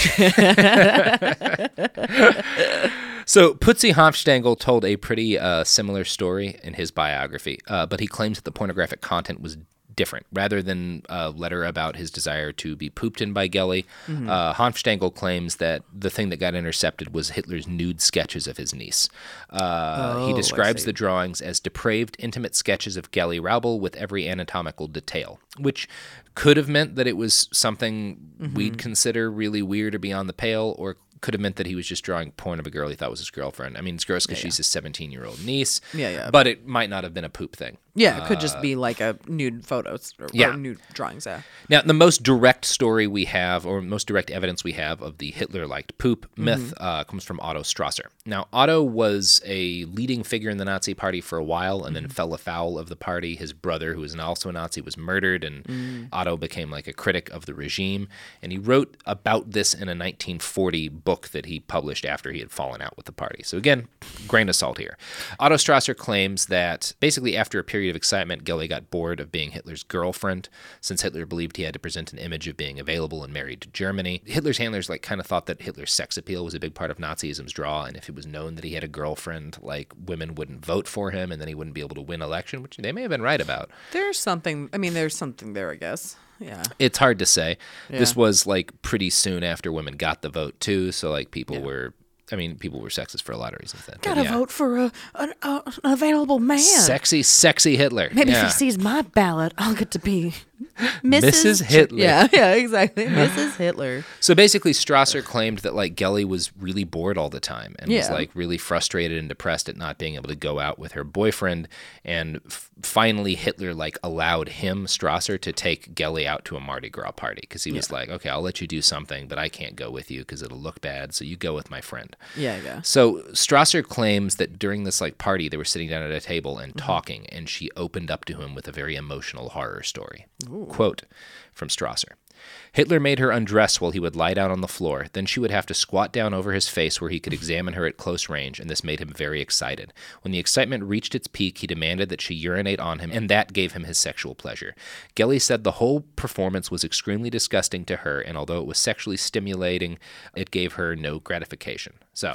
So Putzi Hanfstaengl told a pretty uh, similar story in his biography, uh, but he claims that the pornographic content was different. Rather than a letter about his desire to be pooped in by Gelly, mm-hmm. uh, Hanfstaengl claims that the thing that got intercepted was Hitler's nude sketches of his niece. Uh, oh, he describes the drawings as depraved, intimate sketches of Gelly Raubel with every anatomical detail, which could have meant that it was something mm-hmm. we'd consider really weird or beyond the pale, or could have meant that he was just drawing porn of a girl he thought was his girlfriend. I mean, it's gross because yeah, yeah. she's his seventeen-year-old niece. Yeah, yeah. But it might not have been a poop thing. Yeah, it could uh, just be like a nude photos or, yeah. or nude drawings. Yeah. Now, the most direct story we have, or most direct evidence we have of the Hitler-liked poop myth mm-hmm. uh, comes from Otto Strasser. Now, Otto was a leading figure in the Nazi Party for a while and mm-hmm. then fell afoul of the party. His brother, who was also a Nazi, was murdered, and mm. Otto became like a critic of the regime. And he wrote about this in a nineteen forty book that he published after he had fallen out with the party. So again, grain of salt here. Otto Strasser claims that basically after a period of excitement, Gelly got bored of being Hitler's girlfriend, since Hitler believed he had to present an image of being available and married to Germany. Hitler's handlers like kind of thought that Hitler's sex appeal was a big part of Nazism's draw, and if it was known that he had a girlfriend, like women wouldn't vote for him, and then he wouldn't be able to win election, which they may have been right about. There's something, I mean, there's something there, I guess. Yeah. It's hard to say. Yeah. This was like pretty soon after women got the vote too, so like people yeah. were I mean, people were sexist for a lot of reasons then. Gotta yeah. vote for a, an, a, an available man. Sexy, sexy Hitler. Maybe yeah. if he sees my ballot, I'll get to be Missus Missus Hitler. Yeah, yeah, exactly. Missus Hitler. So basically, Strasser claimed that like Gelly was really bored all the time and yeah. was like really frustrated and depressed at not being able to go out with her boyfriend. And f- finally, Hitler like allowed him, Strasser, to take Gelly out to a Mardi Gras party because he was yeah. like, okay, I'll let you do something, but I can't go with you because it'll look bad. So you go with my friend. Yeah, yeah. So Strasser claims that during this like party, they were sitting down at a table and mm-hmm. talking, and she opened up to him with a very emotional horror story. Ooh. Quote from Strasser. Hitler made her undress while he would lie down on the floor. Then she would have to squat down over his face where he could examine her at close range, and this made him very excited. When the excitement reached its peak, he demanded that she urinate on him, and that gave him his sexual pleasure. Gelly said the whole performance was extremely disgusting to her, and although it was sexually stimulating, it gave her no gratification. So...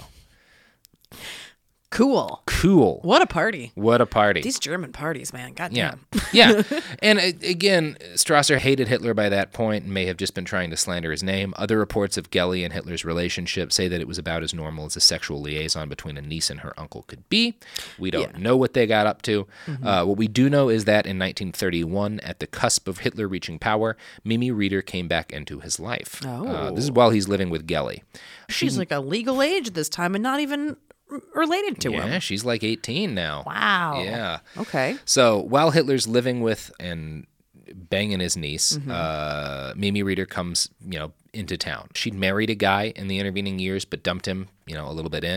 Cool. Cool. What a party. What a party. These German parties, man. God yeah. damn. Yeah. And uh, again, Strasser hated Hitler by that point and may have just been trying to slander his name. Other reports of Gelly and Hitler's relationship say that it was about as normal as a sexual liaison between a niece and her uncle could be. We don't yeah. know what they got up to. Mm-hmm. Uh, what we do know is that in nineteen thirty-one, at the cusp of Hitler reaching power, Mimi Reeder came back into his life. Oh. Uh, this is while he's living with Gelly. She's she, like a legal age this time and not even... related to yeah, him. Yeah, she's like eighteen now. Wow. Yeah. Okay. So while Hitler's living with and banging his niece, mm-hmm. uh, Mimi Reeder comes, you know, into town. She'd married a guy in the intervening years, but dumped him, you know, a little bit in, and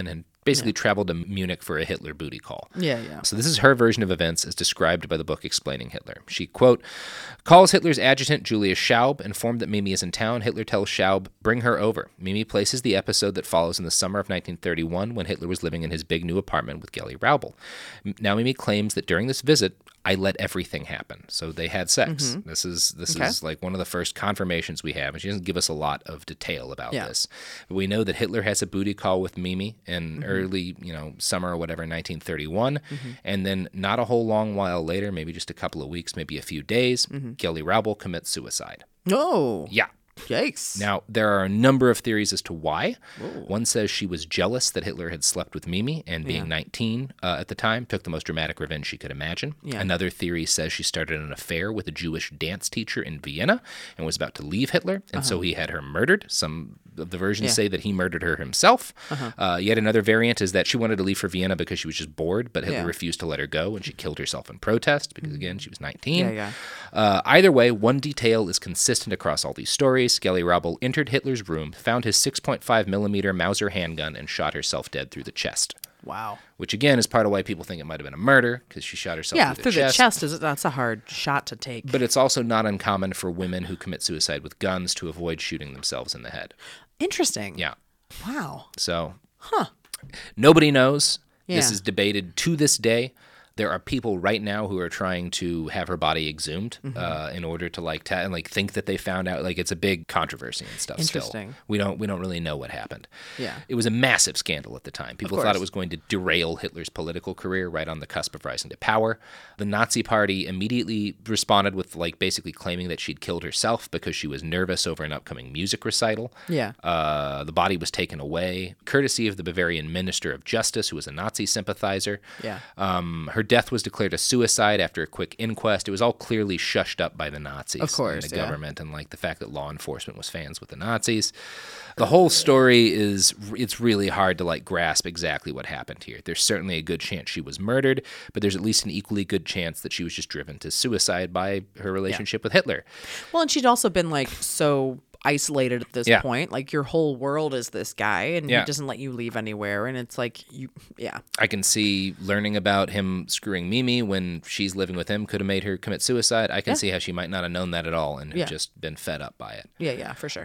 basically traveled to Munich for a Hitler booty call. Yeah, yeah. So this is her version of events as described by the book Explaining Hitler. She, quote, calls Hitler's adjutant, Julius Schaub, informed that Mimi is in town. Hitler tells Schaub, bring her over. Mimi places the episode that follows in the summer of nineteen thirty-one when Hitler was living in his big new apartment with Geli Raubal. Now Mimi claims that during this visit, I let everything happen. So they had sex. Mm-hmm. This is this okay. is like one of the first confirmations we have, and she doesn't give us a lot of detail about yeah. this. But we know that Hitler has a booty call with Mimi in mm-hmm. early, you know, summer or whatever, nineteen thirty-one, mm-hmm. and then not a whole long while later, maybe just a couple of weeks, maybe a few days, mm-hmm. Geli Raubal commits suicide. Oh, yeah. Yikes. Now, there are a number of theories as to why. Whoa. One says she was jealous that Hitler had slept with Mimi, and being yeah. nineteen uh, at the time, took the most dramatic revenge she could imagine. Yeah. Another theory says she started an affair with a Jewish dance teacher in Vienna and was about to leave Hitler, and uh-huh. so he had her murdered. Some of the versions yeah. say that he murdered her himself. Uh-huh. Uh, yet another variant is that she wanted to leave for Vienna because she was just bored, but Hitler yeah. refused to let her go, and she killed herself in protest because, again, she was nineteen. Yeah, yeah. Uh, either way, one detail is consistent across all these stories. Geli Raubal entered Hitler's room, found his six point five millimeter Mauser handgun, and shot herself dead through the chest. Wow. Which, again, is part of why people think it might have been a murder, because she shot herself yeah, through, through the chest. Yeah, through the chest, is, that's a hard shot to take. But it's also not uncommon for women who commit suicide with guns to avoid shooting themselves in the head. Interesting. Yeah. Wow. So, huh. Nobody knows. Yeah. This is debated to this day. There are people right now who are trying to have her body exhumed mm-hmm. uh, in order to like ta- and like think that they found out. Like it's a big controversy and stuff. Interesting. Still, we don't we don't really know what happened. Yeah, it was a massive scandal at the time. People thought it was going to derail Hitler's political career right on the cusp of rising to power. The Nazi Party immediately responded with like basically claiming that she'd killed herself because she was nervous over an upcoming music recital. Yeah, uh, the body was taken away courtesy of the Bavarian Minister of Justice, who was a Nazi sympathizer. Yeah, um, her death was declared a suicide after a quick inquest. It was all clearly shushed up by the Nazis of course, and the yeah. government, and like the fact that law enforcement was fans with the Nazis. The whole story is, it's really hard to like grasp exactly what happened here. There's certainly a good chance she was murdered, but there's at least an equally good chance that she was just driven to suicide by her relationship yeah. with Hitler. Well, and she'd also been like so isolated at this yeah. point. Like your whole world is this guy, and yeah. he doesn't let you leave anywhere. And it's like you, yeah. I can see learning about him screwing Mimi when she's living with him could have made her commit suicide. I can yeah. see how she might not have known that at all and yeah. have just been fed up by it. Yeah, yeah, for sure.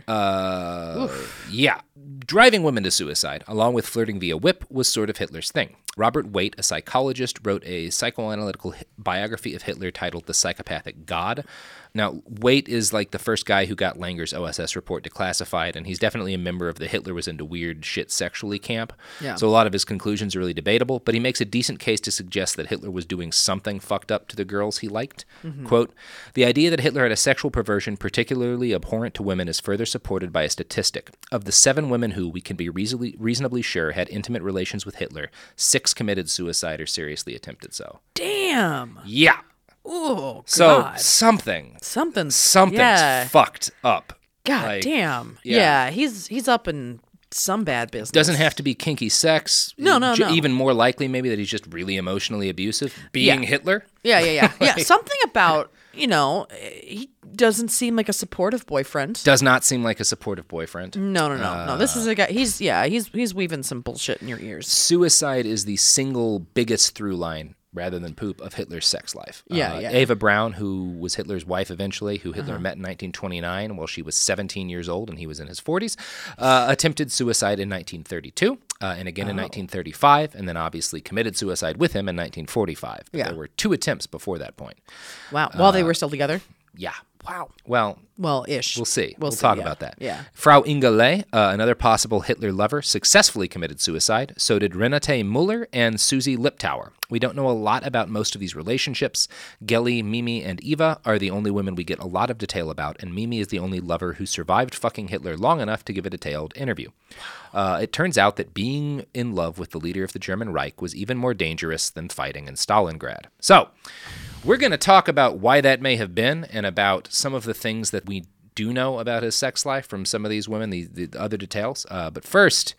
Uh, yeah. Driving women to suicide, along with flirting via whip, was sort of Hitler's thing. Robert Waite, a psychologist, wrote a psychoanalytical biography of Hitler titled The Psychopathic God. Now, Waite is like the first guy who got Langer's O S S report declassified, and he's definitely a member of the Hitler was into weird shit sexually camp. Yeah. So a lot of his conclusions are really debatable, but he makes a decent case to suggest that Hitler was doing something fucked up to the girls he liked. Mm-hmm. Quote, the idea that Hitler had a sexual perversion particularly abhorrent to women is further supported by a statistic. Of the seven women who, we can be reasonably, reasonably sure, had intimate relations with Hitler, six committed suicide or seriously attempted so. Damn. Yeah. Oh, God. So something, something, something's yeah. fucked up. God like, damn. Yeah. yeah, he's he's up in some bad business. Doesn't have to be kinky sex. No, no, J- no. Even more likely, maybe that he's just really emotionally abusive. Being yeah. Hitler. Yeah, yeah, yeah, like, yeah. Something about you know he doesn't seem like a supportive boyfriend. Does not seem like a supportive boyfriend. No, no, no, uh, no. This is a guy. He's yeah. He's he's weaving some bullshit in your ears. Suicide is the single biggest through line, rather than poop, of Hitler's sex life. Yeah, uh, yeah. Eva Braun, who was Hitler's wife eventually, who Hitler uh-huh. met in nineteen twenty-nine while she was seventeen years old and he was in his forties, uh, attempted suicide in nineteen thirty-two, uh, and again in oh. nineteen thirty-five, and then obviously committed suicide with him in nineteen forty-five. But yeah. there were two attempts before that point. Wow. While uh, they were still together? Yeah. Wow. Well, well, ish. We'll see. We'll, we'll see, talk yeah. about that. Yeah. Frau Inga Ley, uh, another possible Hitler lover, successfully committed suicide. So did Renate Muller and Susie Liptauer. We don't know a lot about most of these relationships. Geli, Mimi, and Eva are the only women we get a lot of detail about, and Mimi is the only lover who survived fucking Hitler long enough to give a detailed interview. Uh, it turns out that being in love with the leader of the German Reich was even more dangerous than fighting in Stalingrad. So, we're going to talk about why that may have been and about some of the things that we do know about his sex life from some of these women, the, the other details. Uh, but first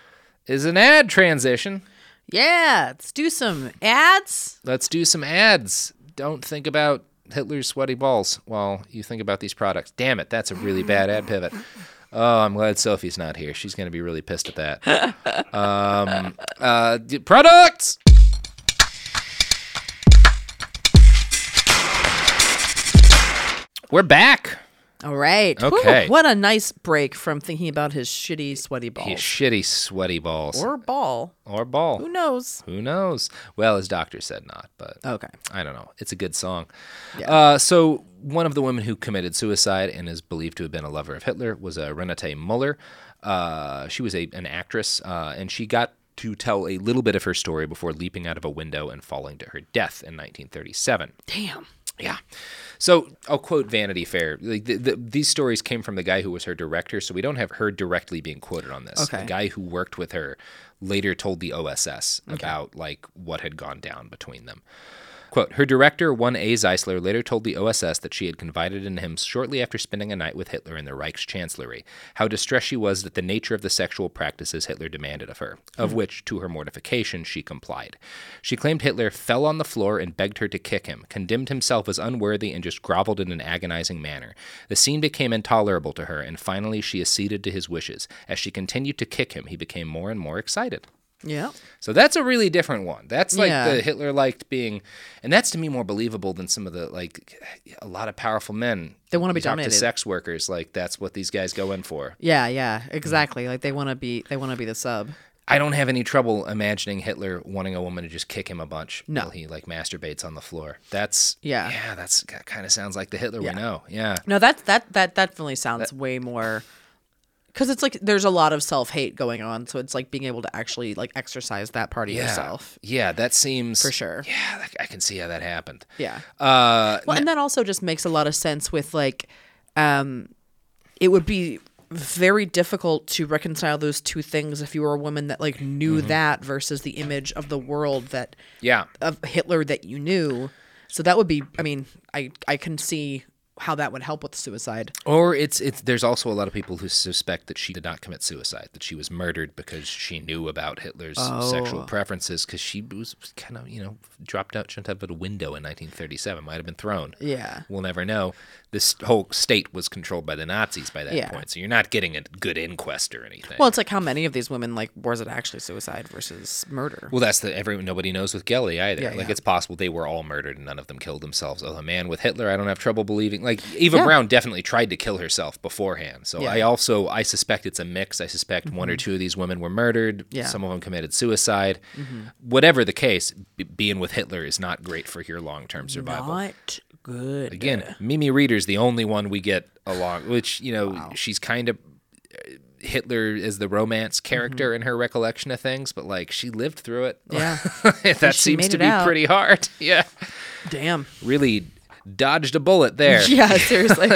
is an ad transition. Yeah, let's do some ads. Let's do some ads. Don't think about Hitler's sweaty balls while you think about these products. Damn it, that's a really bad ad pivot. Oh, I'm glad Sophie's not here. She's going to be really pissed at that. Um, Uh, d- products! We're back. All right. Okay. Whew, what a nice break from thinking about his shitty, sweaty balls. His shitty, sweaty balls. Or ball. Or ball. Who knows? Who knows? Well, his doctor said not, but Okay. I don't know. It's a good song. Yeah. Uh, so one of the women who committed suicide and is believed to have been a lover of Hitler was uh, Renate Muller. Uh, she was a, an actress, uh, and she got to tell a little bit of her story before leaping out of a window and falling to her death in nineteen thirty-seven. Damn. Yeah. So I'll quote Vanity Fair. Like the, the, these stories came from the guy who was her director, so we don't have her directly being quoted on this. Okay. The guy who worked with her later told the O S S about like what had gone down between them. Quote, her director, one A. Zeisler, later told the O S S that she had confided in him shortly after spending a night with Hitler in the Reichschancellery, how distressed she was at the nature of the sexual practices Hitler demanded of her, of which, to her mortification, she complied. She claimed Hitler fell on the floor and begged her to kick him, condemned himself as unworthy, and just groveled in an agonizing manner. The scene became intolerable to her, and finally she acceded to his wishes. As she continued to kick him, he became more and more excited. Yeah. So that's a really different one. That's like Yeah. the Hitler liked being, and that's to me more believable than some of the, like, a lot of powerful men. They wanna be You talk dominated. to sex workers, like, that's what these guys go in for. Yeah, yeah, exactly. Like they want to be they want to be the sub. I don't have any trouble imagining Hitler wanting a woman to just kick him a bunch No. while he, like, masturbates on the floor. That's, Yeah. yeah, that's kind of sounds like the Hitler Yeah. we know. Yeah. No, that that that definitely sounds way more because it's like there's a lot of self-hate going on, so it's like being able to actually like exercise that part of Yeah. yourself. Yeah, that seems. For sure. Yeah, I can see how that happened. Yeah. Uh, Well, and that also just makes a lot of sense with like um it would be very difficult to reconcile those two things if you were a woman that like knew that versus the image of the world that yeah. of Hitler that you knew. So that would be I mean, I I can see how that would help with suicide. Or it's it's there's also a lot of people who suspect that she did not commit suicide, that she was murdered because she knew about Hitler's Oh. sexual preferences, because she was kind of, you know, dropped out, jumped out of a window in nineteen thirty-seven, might have been thrown. Yeah. We'll never know. This whole state was controlled by the Nazis by that Yeah. point, so you're not getting a good inquest or anything. Well, it's like how many of these women like was it actually suicide versus murder? Well, that's the everyone nobody knows with Gelly either. Yeah, like yeah. it's possible they were all murdered and none of them killed themselves. Oh, a man with Hitler, I don't have trouble believing. Like Eva Yeah. Braun definitely tried to kill herself beforehand. So Yeah. I also I suspect it's a mix. I suspect one or two of these women were murdered. Yeah. Some of them committed suicide. Whatever the case, b- being with Hitler is not great for your long-term survival. Not good. Again, Mimi Reeder's the only one we get along, which, you know, she's kind of Hitler is the romance character in her recollection of things, but like she lived through it. Yeah. That She seems made to it be out. pretty hard. Yeah. Damn. Really dodged a bullet there. Yeah, seriously.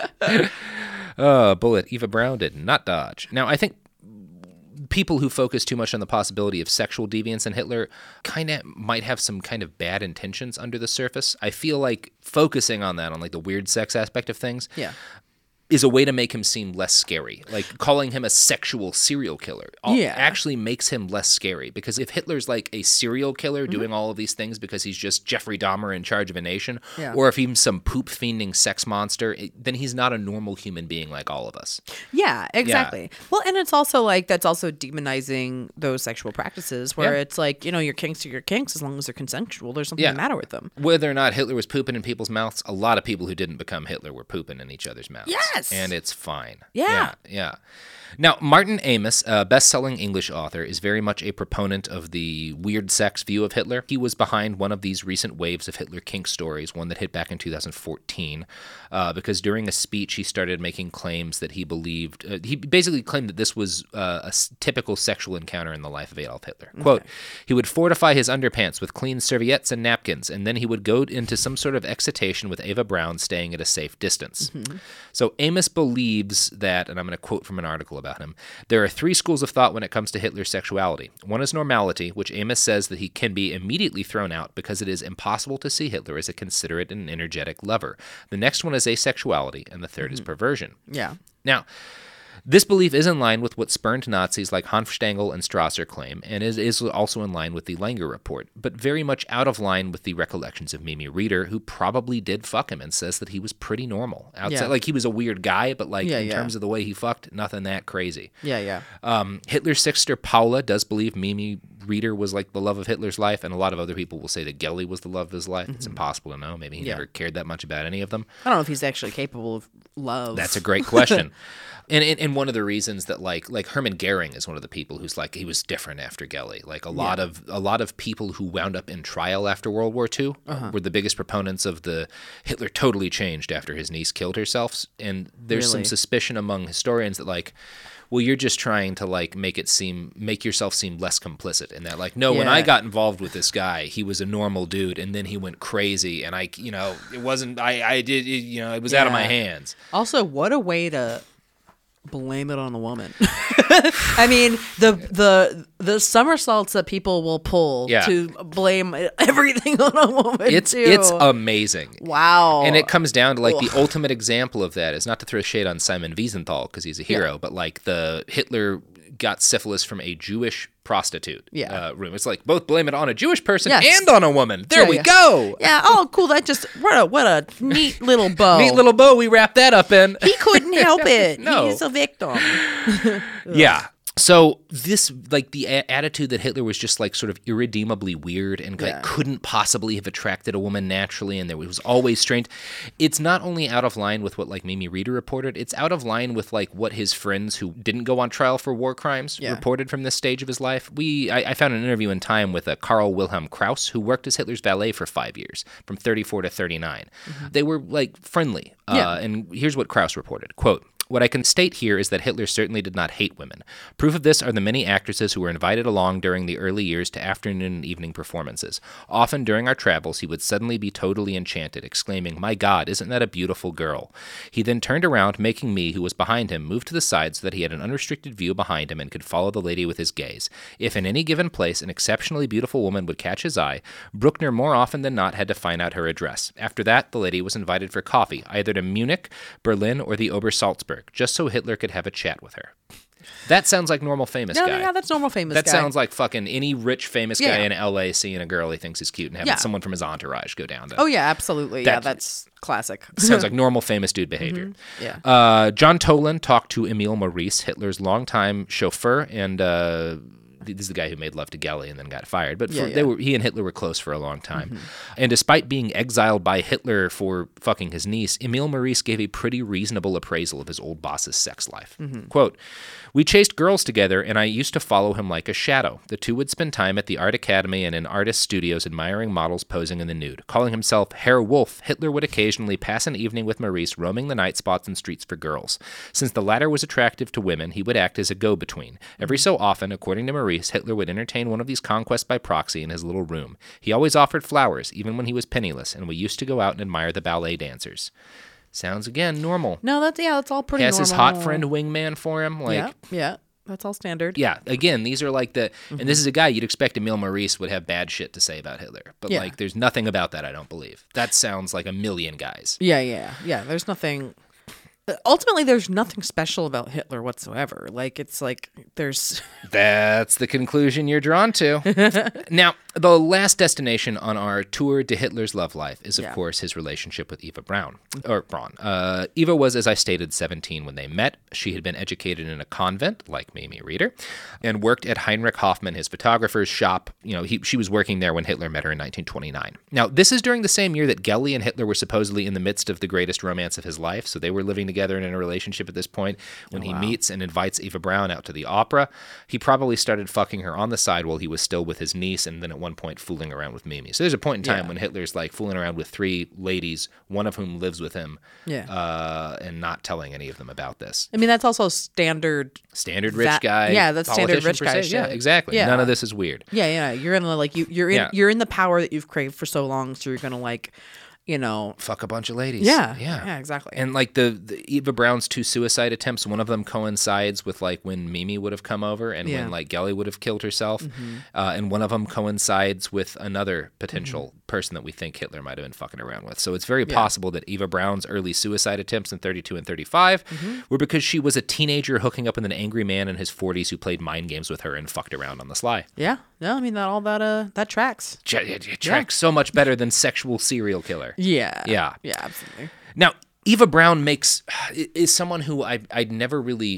Uh, bullet Eva Braun did not dodge. Now, I think people who focus too much on the possibility of sexual deviance in Hitler kind of might have some kind of bad intentions under the surface. I feel like focusing on that, on like the weird sex aspect of things, Yeah. is a way to make him seem less scary. Like calling him a sexual serial killer all- Yeah. actually makes him less scary, because if Hitler's like a serial killer Mm-hmm. doing all of these things because he's just Jeffrey Dahmer in charge of a nation, Yeah. or if he's some poop fiending sex monster, it- then he's not a normal human being like all of us. Yeah, exactly. Well, and it's also like that's also demonizing those sexual practices where Yeah. it's like, you know, your kinks are your kinks as long as they're consensual. There's something Yeah. the matter with them. Whether or not Hitler was pooping in people's mouths, a lot of people who didn't become Hitler were pooping in each other's mouths. Yes. And it's fine. Yeah. Yeah. yeah. Now, Martin Amis, a best-selling English author, is very much a proponent of the weird sex view of Hitler. He was behind one of these recent waves of Hitler kink stories, one that hit back in two thousand fourteen, uh, because during a speech he started making claims that he believed, uh, he basically claimed that this was uh, a s- typical sexual encounter in the life of Adolf Hitler. Quote, he would fortify his underpants with clean serviettes and napkins, and then he would go into some sort of excitation with Eva Braun staying at a safe distance. So Amos believes that, and I'm going to quote from an article about him, there are three schools of thought when it comes to Hitler's sexuality. One is normality, which Amos says that he can be immediately thrown out because it is impossible to see Hitler as a considerate and energetic lover. The next one is asexuality, and the third is perversion. Yeah. Now, this belief is in line with what spurned Nazis like Hanfstaengl and Strasser claim, and is, is also in line with the Langer report, but very much out of line with the recollections of Mimi Reeder, who probably did fuck him and says that he was pretty normal. Outside, Yeah. like he was a weird guy, but like Yeah, in yeah. terms of the way he fucked, nothing that crazy. Yeah, yeah. Um, Hitler's sister Paula does believe Mimi Reeder was like the love of Hitler's life, and a lot of other people will say that Geli was the love of his life. Mm-hmm. It's impossible to know. Maybe he yeah. never cared that much about any of them. I don't know if he's actually capable of love. That's a great question. And, and and one of the reasons that like like Hermann Goering is one of the people who's like he was different after Geli. Like a lot yeah. of a lot of people who wound up in trial after World War Two uh-huh. were the biggest proponents of the Hitler totally changed after his niece killed herself. And there's really? some suspicion among historians that like, well, you're just trying to like make it seem make yourself seem less complicit in that. Like, no, yeah. when I got involved with this guy, he was a normal dude, and then he went crazy, and I, you know, it wasn't I I did you know it was yeah. out of my hands. Also, what a way to blame it on the woman. I mean, the the the somersaults that people will pull yeah. to blame everything on a woman. It's too. it's amazing. Wow. And it comes down to like Ugh. the ultimate example of that is not to throw shade on Simon Wiesenthal because he's a hero, yeah. but like the Hitler got syphilis from a Jewish prostitute yeah. uh, room. It's like both blame it on a Jewish person yes. and on a woman. There yeah, we yeah. go. Yeah. Oh, cool. That just what a what a neat little bow. Neat little bow. We wrap that up in. He couldn't help it. No. He's a victim. Yeah. So this, like the a- attitude that Hitler was just like sort of irredeemably weird and yeah. like, couldn't possibly have attracted a woman naturally, and there was always strange. It's not only out of line with what like Mimi Reeder reported, it's out of line with like what his friends who didn't go on trial for war crimes yeah. reported from this stage of his life. We, I, I found an interview in Time with a Karl Wilhelm Krauss who worked as Hitler's valet for five years, from thirty-four to thirty-nine. Mm-hmm. They were like friendly, yeah. uh, and here's what Krauss reported: "Quote." What I can state here is that Hitler certainly did not hate women. Proof of this are the many actresses who were invited along during the early years to afternoon and evening performances. Often during our travels, he would suddenly be totally enchanted, exclaiming, 'My God, isn't that a beautiful girl?' He then turned around, making me, who was behind him, move to the side so that he had an unrestricted view behind him and could follow the lady with his gaze. If in any given place an exceptionally beautiful woman would catch his eye, Bruckner more often than not had to find out her address. After that, the lady was invited for coffee, either to Munich, Berlin, or the Obersalzberg, just so Hitler could have a chat with her." That sounds like normal famous no, guy. Yeah, that's normal famous that guy. That sounds like fucking any rich famous yeah. guy in L A seeing a girl he thinks is cute and having yeah. someone from his entourage go down to. Oh yeah, absolutely. That, yeah, that's classic. Sounds like normal famous dude behavior. Mm-hmm. Yeah. Uh, John Toland talked to Emil Maurice, Hitler's longtime chauffeur, and uh, this is the guy who made love to Geli and then got fired. But for, yeah, yeah. they were he and Hitler were close for a long time. Mm-hmm. And despite being exiled by Hitler for fucking his niece, Emil Maurice gave a pretty reasonable appraisal of his old boss's sex life. Mm-hmm. Quote, "We chased girls together, and I used to follow him like a shadow. The two would spend time at the art academy and in artist studios admiring models posing in the nude. Calling himself Herr Wolf, Hitler would occasionally pass an evening with Maurice roaming the night spots and streets for girls. Since the latter was attractive to women, he would act as a go-between. Every so often, according to Maurice, Hitler would entertain one of these conquests by proxy in his little room. He always offered flowers, even when he was penniless, and we used to go out and admire the ballet dancers." Sounds, again, normal. No, that's, yeah, that's all pretty Has normal. his hot friend wingman for him. Like, yeah, yeah, that's all standard. Yeah, again, these are like the, mm-hmm. and this is a guy you'd expect Emil Maurice would have bad shit to say about Hitler. But yeah. like, there's nothing about that, I don't believe. That sounds like a million guys. Yeah, yeah, yeah. There's nothing... Ultimately, there's nothing special about Hitler whatsoever. Like, it's like, there's... That's the conclusion you're drawn to. Now, the last destination on our tour to Hitler's love life is, of yeah. course, his relationship with Eva Braun. Or Braun. Uh, Eva was, as I stated, seventeen when they met. She had been educated in a convent, like Mimi Reeder, and worked at Heinrich Hoffmann, his photographer's shop. You know, he, she was working there when Hitler met her in nineteen twenty-nine. Now, this is during the same year that Geli and Hitler were supposedly in the midst of the greatest romance of his life, so they were living together and in a relationship at this point. When oh, he wow. meets and invites Eva Braun out to the opera, he probably started fucking her on the side while he was still with his niece, and then at one point fooling around with Mimi. So there's a point in time yeah. when Hitler's like fooling around with three ladies, one of whom lives with him, yeah. uh, and not telling any of them about this. I mean, that's also standard... Standard rich that, guy. Yeah, that's standard rich guy shit. Yeah, exactly. Yeah. None of this is weird. Yeah, yeah. You're in the, like, you, you're in Yeah. you're in the power that you've craved for so long, so you're gonna, like, you know... Fuck a bunch of ladies. Yeah. Yeah. Yeah, exactly. And like the, the Eva Braun's two suicide attempts, one of them coincides with like when Mimi would have come over and yeah. when like Geli would have killed herself. Mm-hmm. Uh, and one of them coincides with another potential mm-hmm. person that we think Hitler might have been fucking around with. So it's very Yeah. possible that Eva Braun's early suicide attempts in thirty-two and thirty-five mm-hmm. were because she was a teenager hooking up with an angry man in his forties who played mind games with her and fucked around on the sly. Yeah. No, I mean, that all that uh that tracks. It, it tracks so much better than sexual serial killer. Yeah. Yeah. Yeah, absolutely. Now, Eva Braun makes is someone who I I'd never really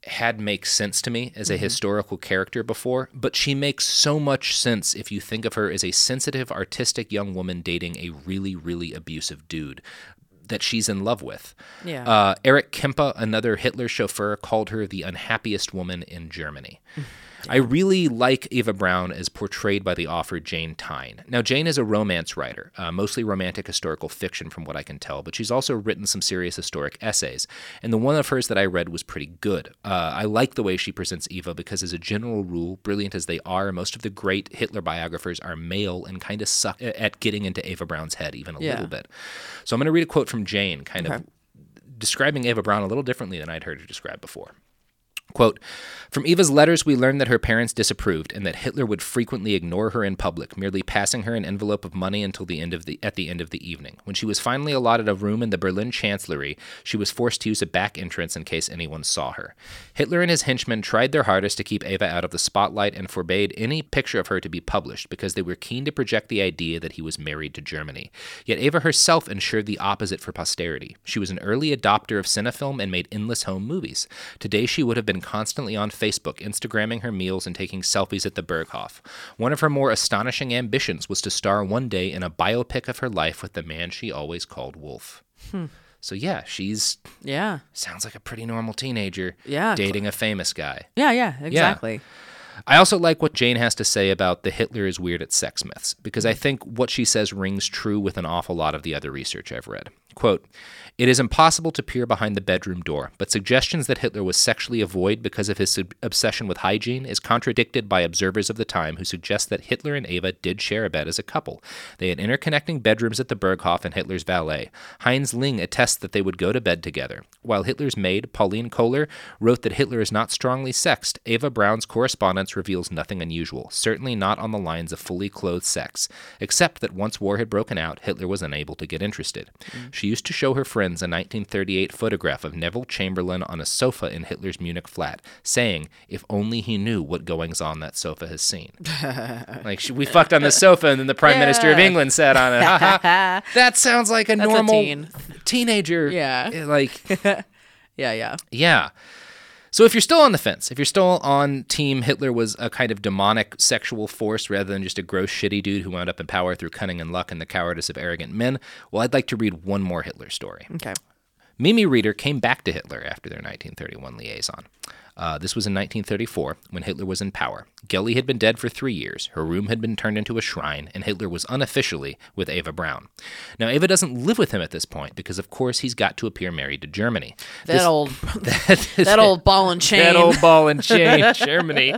had make sense to me as a mm-hmm. historical character before, but she makes so much sense if you think of her as a sensitive, artistic young woman dating a really, really abusive dude that she's in love with. Yeah. Uh, Erich Kempe, another Hitler chauffeur, called her the unhappiest woman in Germany. Yeah. I really like Eva Braun as portrayed by the author Jane Tyne. Now, Jane is a romance writer, uh, mostly romantic historical fiction from what I can tell, but she's also written some serious historic essays, and the one of hers that I read was pretty good. Uh, I like the way she presents Eva because, as a general rule, brilliant as they are, most of the great Hitler biographers are male and kind of suck at getting into Eva Braun's head even a yeah. little bit. So I'm going to read a quote from Jane, kind okay. of describing Eva Braun a little differently than I'd heard her described before. Quote, "From Eva's letters, we learned that her parents disapproved and that Hitler would frequently ignore her in public, merely passing her an envelope of money until the end of the at the end of the evening. When she was finally allotted a room in the Berlin Chancellery, she was forced to use a back entrance in case anyone saw her. Hitler and his henchmen tried their hardest to keep Eva out of the spotlight and forbade any picture of her to be published because they were keen to project the idea that he was married to Germany. Yet Eva herself ensured the opposite for posterity. She was an early adopter of cinefilm and made endless home movies. Today she would have been constantly on Facebook, Instagramming her meals and taking selfies at the Berghof. One of her more astonishing ambitions was to star one day in a biopic of her life with the man she always called Wolf." Hmm. So yeah, she's yeah sounds like a pretty normal teenager yeah. dating a famous guy. Yeah, yeah, exactly. Yeah. I also like what Jane has to say about the Hitler is weird at sex myths, because I think what she says rings true with an awful lot of the other research I've read. Quote, "It is impossible to peer behind the bedroom door, but suggestions that Hitler was sexually avoid because of his obsession with hygiene is contradicted by observers of the time who suggest that Hitler and Eva did share a bed as a couple. They had interconnecting bedrooms at the Berghof and Hitler's valet. Heinz Ling attests that they would go to bed together. While Hitler's maid, Pauline Kohler, wrote that Hitler is not strongly sexed, Eva Braun's correspondence reveals nothing unusual, certainly not on the lines of fully clothed sex, except that once war had broken out, Hitler was unable to get interested. Mm. She used to show her friends a nineteen thirty-eight photograph of Neville Chamberlain on a sofa in Hitler's Munich flat, saying, 'If only he knew what goings-on that sofa has seen.' Like, we fucked on the sofa, and then the Prime yeah. Minister of England sat on it. That sounds like a That's normal a teen. teenager. Yeah. Like, yeah, yeah. Yeah. So if you're still on the fence, if you're still on team Hitler was a kind of demonic sexual force rather than just a gross, shitty dude who wound up in power through cunning and luck and the cowardice of arrogant men, well, I'd like to read one more Hitler story. Okay. Mimi Reeder came back to Hitler after their nineteen thirty-one liaison. Uh, this was in nineteen thirty-four, when Hitler was in power. Gelly had been dead for three years, her room had been turned into a shrine, and Hitler was unofficially with Eva Braun. Now, Eva doesn't live with him at this point, because of course he's got to appear married to Germany. That this, old that, that old ball and chain. That old ball and chain, Germany.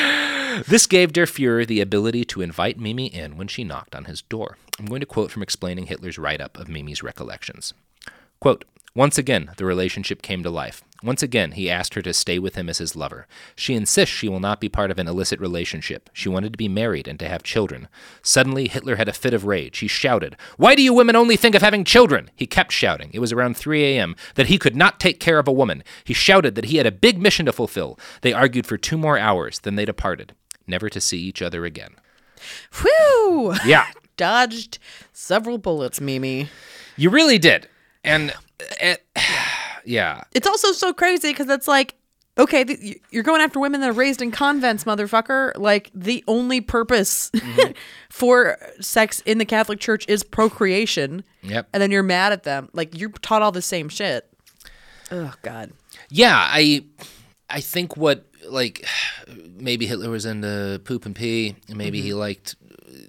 This gave Der Fuhrer the ability to invite Mimi in when she knocked on his door. I'm going to quote from explaining Hitler's write-up of Mimi's recollections. Quote, "Once again, the relationship came to life. Once again, he asked her to stay with him as his lover. She insists she will not be part of an illicit relationship. She wanted to be married and to have children. Suddenly, Hitler had a fit of rage. He shouted, 'Why do you women only think of having children?' He kept shouting. It was around three a.m. that he could not take care of a woman. He shouted that he had a big mission to fulfill. They argued for two more hours. Then they departed, never to see each other again." Whew! Yeah. Dodged several bullets, Mimi. You really did. And... Uh, yeah. It's also so crazy because it's like, okay, th- you're going after women that are raised in convents, motherfucker. Like, the only purpose mm-hmm. for sex in the Catholic Church is procreation. Yep. And then you're mad at them. Like, you're taught all the same shit. Oh, God. Yeah, I I think what, like, maybe Hitler was into poop and pee. Maybe mm-hmm. he liked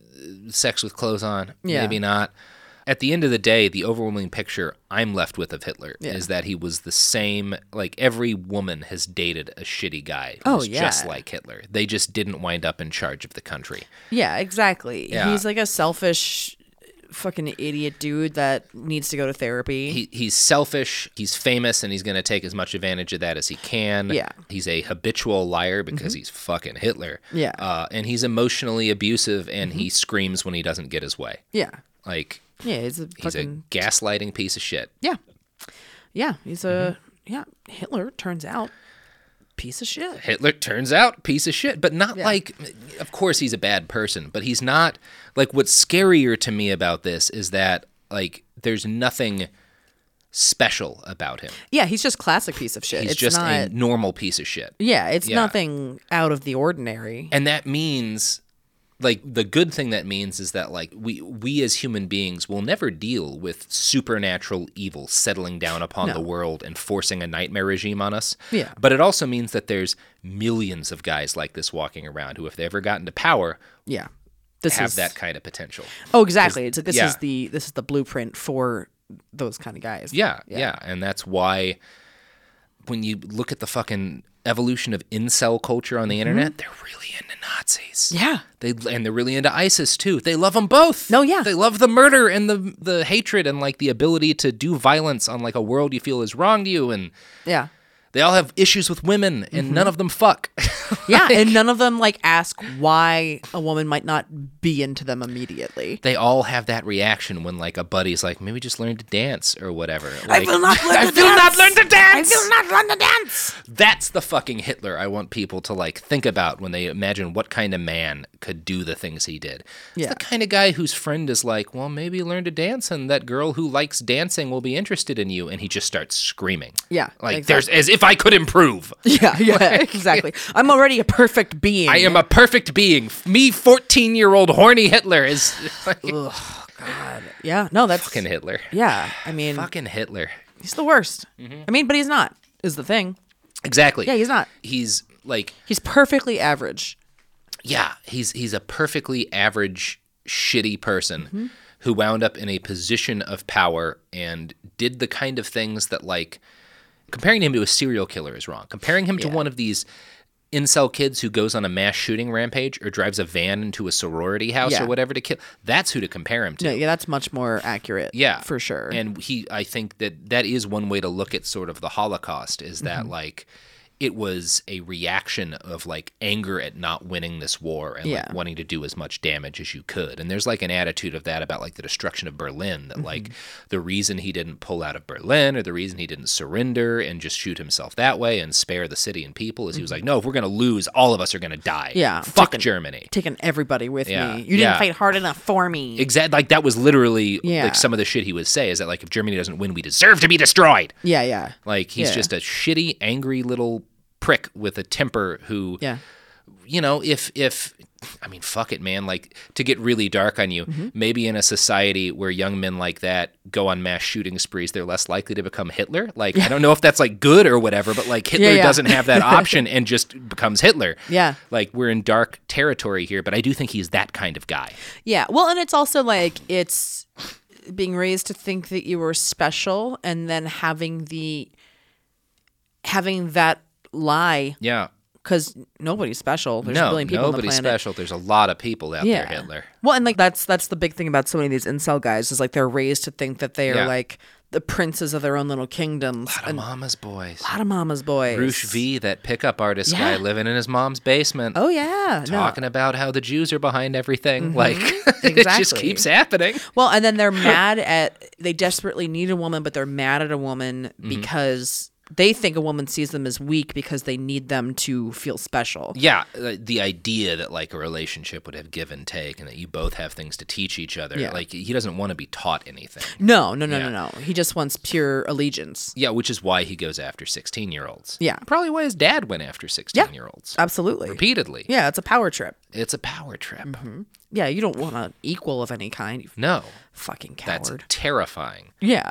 sex with clothes on. Yeah. Maybe not. At the end of the day, the overwhelming picture I'm left with of Hitler yeah. is that he was the same, like every woman has dated a shitty guy who's oh, yeah. just like Hitler. They just didn't wind up in charge of the country. Yeah, exactly. Yeah. He's like a selfish fucking idiot dude that needs to go to therapy. He He's selfish, he's famous, and he's going to take as much advantage of that as he can. Yeah. He's a habitual liar because mm-hmm. he's fucking Hitler. Yeah. Uh, and he's emotionally abusive, and mm-hmm. he screams when he doesn't get his way. Yeah. Like... Yeah, he's a fucking... He's a gaslighting piece of shit. Yeah. Yeah, he's a... Mm-hmm. Yeah, Hitler, turns out, piece of shit. Hitler turns out piece of shit, but not yeah. like... Of course he's a bad person, but he's not... Like, what's scarier to me about this is that, like, there's nothing special about him. Yeah, he's just classic piece of shit. He's it's just not, a normal piece of shit. Yeah, it's Yeah. nothing out of the ordinary. And that means, like, the good thing that means is that, like, we we as human beings will never deal with supernatural evil settling down upon No. the world and forcing a nightmare regime on us. Yeah. But it also means that there's millions of guys like this walking around who, if they ever got into power, Yeah. This have is that kind of potential. Oh, exactly. It's like this yeah. is the this is the blueprint for those kind of guys. Yeah, yeah, And that's why when you look at the fucking evolution of incel culture on the internet, they're really into Nazis. Yeah. They and they're really into ISIS too. They love them both. No, yeah. They love the murder and the the hatred and like the ability to do violence on like a world you feel has wronged you, and Yeah. they all have issues with women and none of them fuck. Yeah, and none of them like ask why a woman might not be into them immediately. They all have that reaction when like a buddy's like, maybe just learn to dance or whatever. Like, I will not learn I to will dance. not learn to dance. I will not learn to dance. That's the fucking Hitler I want people to like think about when they imagine what kind of man could do the things he did. It's Yeah. the kind of guy whose friend is like, well, maybe learn to dance and that girl who likes dancing will be interested in you, and he just starts screaming. Yeah, Like exactly. there's as if I could improve. Yeah, yeah, exactly. I'm already a perfect being. I am a perfect being. Me fourteen-year-old horny Hitler is like, God. Yeah, no, that's fucking Hitler. Yeah, I mean, Fucking Hitler. he's the worst. Mm-hmm. I mean, but he's not. Is the thing? Exactly. Yeah, he's not. He's like He's perfectly average. Yeah, he's he's a perfectly average, shitty person Mm-hmm. who wound up in a position of power and did the kind of things that, like, comparing him to a serial killer is wrong. Comparing him to Yeah. one of these incel kids who goes on a mass shooting rampage or drives a van into a sorority house Yeah. or whatever to kill, that's who to compare him to. No, yeah, that's much more accurate. Yeah, for sure. And he, I think that that is one way to look at sort of the Holocaust, is that Mm-hmm. like it was a reaction of like anger at not winning this war and Yeah. like wanting to do as much damage as you could. And there's like an attitude of that about like the destruction of Berlin, that like Mm-hmm. the reason he didn't pull out of Berlin or the reason he didn't surrender and just shoot himself that way and spare the city and people is he was like, no, if we're gonna lose, all of us are gonna die. Mm-hmm. Yeah, fuck taking- Germany. Taking everybody with Yeah, me. You didn't yeah. fight hard enough for me. Exactly. Like that was literally Yeah. like some of the shit he would say is that like if Germany doesn't win, we deserve to be destroyed. Yeah, yeah. Like he's Yeah. just a shitty, angry little prick with a temper who, Yeah. you know, if if I mean, fuck it, man. Like to get really dark on you, Mm-hmm. maybe in a society where young men like that go on mass shooting sprees, they're less likely to become Hitler. Like I don't know if that's like good or whatever, but like Hitler Yeah, yeah. doesn't have that option and just becomes Hitler. Yeah. Like we're in dark territory here, but I do think he's that kind of guy. Yeah. Well, and it's also like it's being raised to think that you were special and then having the having that lie Yeah. because nobody's special. There's a No, billion people on the nobody's planet. special. There's a lot of people out Yeah. there, Hitler. Well, and like that's that's the big thing about so many of these incel guys is like they're raised to think that they are Yeah. like the princes of their own little kingdoms. A lot of and mama's boys. a lot of mama's boys. Roosh V, that pickup artist guy Yeah. living in his mom's basement. Oh yeah. No. Talking about how the Jews are behind everything. Like, it just Exactly. keeps happening. Well, and then they're mad at they desperately need a woman, but they're mad at a woman Mm-hmm. because they think a woman sees them as weak because they need them to feel special. Yeah, the the idea that, like, a relationship would have give and take and that you both have things to teach each other. Yeah. Like, he doesn't want to be taught anything. No, no, no, Yeah. no, no. He just wants pure allegiance. Yeah, which is why he goes after sixteen-year-olds. Yeah. Probably why his dad went after sixteen-year-olds. Absolutely. Repeatedly. Yeah, it's a power trip. It's a power trip. Yeah, you don't want an equal of any kind. You No, fucking that's coward. terrifying. Yeah.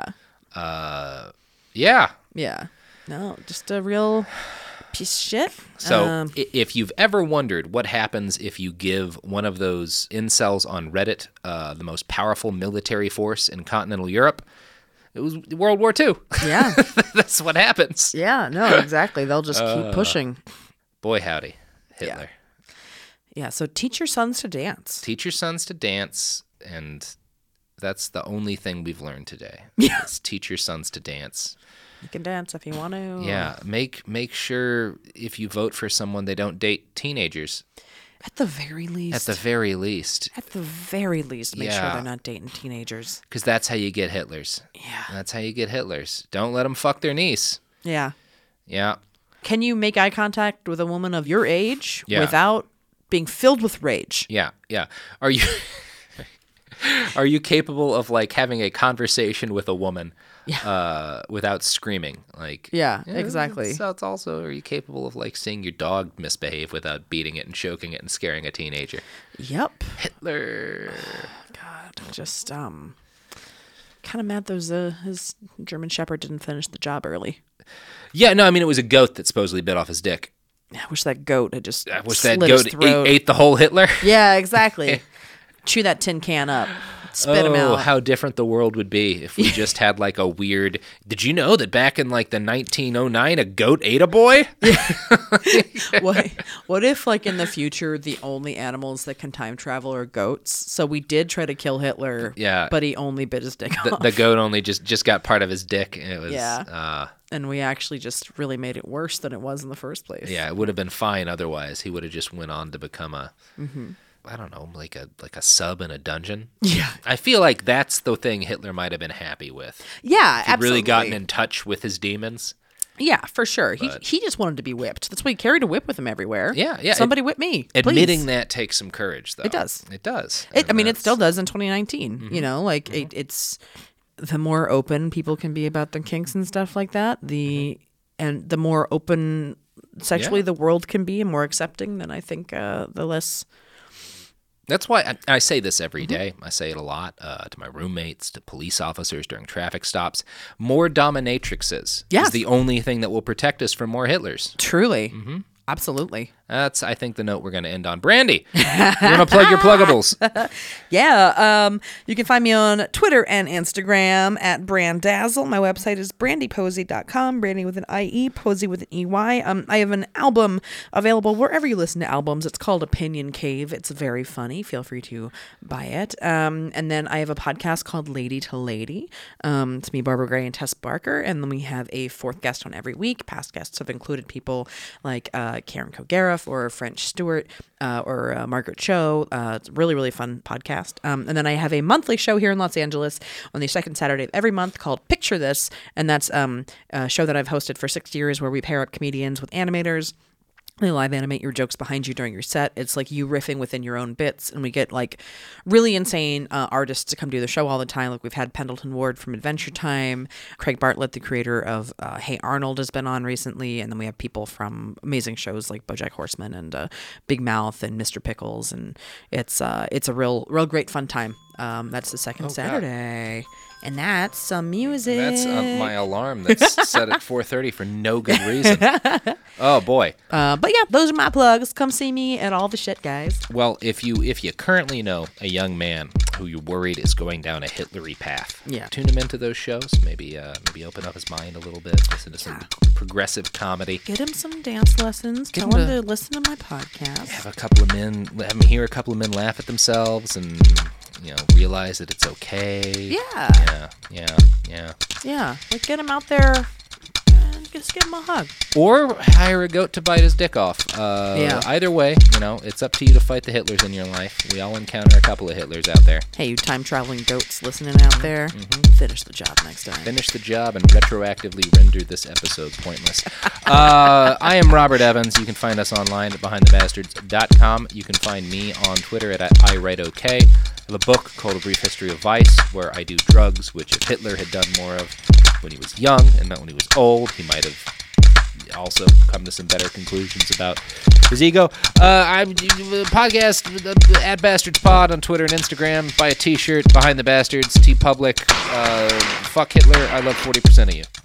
Yeah. Yeah. No, just a real piece of shit. So, Um, i if you've ever wondered what happens if you give one of those incels on Reddit uh, the most powerful military force in continental Europe, it was World War Two. yeah. That's what happens. Yeah, no, exactly. They'll just Uh. keep pushing. Boy, howdy, Hitler. Yeah, so teach your sons to dance. Teach your sons to dance, and that's the only thing we've learned today. Yeah. Is teach your sons to dance. You can dance if you want to. Yeah, make make sure if you vote for someone, they don't date teenagers. At the very least. At the very least, At the very least, make sure Yeah. they're not dating teenagers. because that's how you get Hitlers. Yeah. That's how you get Hitlers. Don't let them fuck their niece. Yeah. Yeah. Can you make eye contact with a woman of your age Yeah. without being filled with rage? Yeah, yeah. Are you Are you capable of like having a conversation with a woman Yeah. uh, without screaming? Like, Yeah, exactly. So it's also, are you capable of like seeing your dog misbehave without beating it and choking it and scaring a teenager? Yep. Hitler. God, just um, kind of mad those uh, his German Shepherd didn't finish the job early. Yeah, no, I mean it was a goat that supposedly bit off his dick. I wish that goat had just. I wish that slit his goat ate, throat. ate the whole Hitler. Yeah, exactly. Chew that tin can up. Spit him Oh, out. how different the world would be if we just had like a weird. Did you know that back in like the nineteen oh nine, a goat ate a boy? what, what if, like, in the future, the only animals that can time travel are goats? So we did try to kill Hitler, Yeah. but he only bit his dick The, off. the goat only just, just got part of his dick, and it was. Yeah. Uh, And we actually just really made it worse than it was in the first place. yeah, it would have been fine otherwise. He would have just went on to become a. Mm-hmm. I don't know, like a like a sub in a dungeon. Yeah. I feel like that's the thing Hitler might have been happy with. Yeah, He'd absolutely. really gotten in touch with his demons. Yeah, for sure. But- He he just wanted to be whipped. That's why he carried a whip with him everywhere. Yeah, yeah, Somebody whip me. Admitting please. that takes some courage, though. It does. It does. It, I And mean, it that's- still does in twenty nineteen. You know, like it, it's the more open people can be about their kinks and stuff like that, the and the more open sexually Yeah. the world can be and more accepting, then I think uh, the less. That's why I, I say this every Mm-hmm. day. I say it a lot uh, to my roommates, to police officers during traffic stops. More dominatrixes Yes. is the only thing that will protect us from more Hitlers. Truly. Absolutely. That's, I think, the note we're going to end on. Brandy, you want to plug your pluggables? Yeah. Um, you can find me on Twitter and Instagram at Brandazzle. My website is brandy posey dot com. Brandy with an I E, Posey with an E Y. Um, I have an album available wherever you listen to albums. It's called Opinion Cave. It's very funny. Feel free to buy it. Um, and then I have a podcast called Lady to Lady. Um, it's me, Barbara Gray, and Tess Barker. And then we have a fourth guest on every week. Past guests have included people like uh, Karen Kilgariff or French Stewart uh, or uh, Margaret Cho. Uh, it's a really, really fun podcast. Um, and then I have a monthly show here in Los Angeles on the second Saturday of every month called Picture This. And that's um, a show that I've hosted for six years where we pair up comedians with animators. They live animate your jokes behind you during your set. It's like you riffing within your own bits. And we get like really insane uh, artists to come do the show all the time. Like we've had Pendleton Ward from Adventure Time. Craig Bartlett, the creator of uh, Hey Arnold, has been on recently. And then we have people from amazing shows like BoJack Horseman and uh, Big Mouth and Mister Pickles. And it's uh, it's a real, real great fun time. Um, that's the second Oh, God. Saturday. And that's some music. That's uh, my alarm that's set at four thirty for no good reason. Oh, boy. Uh, but yeah, those are my plugs. Come see me at all the shit, guys. Well, if you if you currently know a young man who you're worried is going down a Hitlery path, Yeah. tune him into those shows. Maybe uh, maybe open up his mind a little bit. Listen to some progressive comedy. Get him some dance lessons. Get Tell him him to- to listen to my podcast. Have a couple of men, have him hear a couple of men laugh at themselves, and you know realize that it's okay. Yeah. Yeah. Yeah. Yeah. Yeah. Like, get him out there and just give him a hug. Or hire a goat to bite his dick off. Uh, Yeah. Either way, you know, it's up to you to fight the Hitlers in your life. We all encounter a couple of Hitlers out there. Hey, you time traveling goats listening out there, Mm-hmm. finish the job next time. Finish the job and retroactively render this episode pointless. uh, I am Robert Evans. You can find us online at behind the bastards dot com. You can find me on Twitter at I write OK. I have a book called A Brief History of Vice, where I do drugs, which if Hitler had done more of when he was young and not when he was old, he might have also come to some better conclusions about his ego. Uh, I'm podcast uh, at Bastards Pod on Twitter and Instagram. Buy a T-shirt, Behind the Bastards, T Public. Uh, fuck Hitler. I love forty percent of you.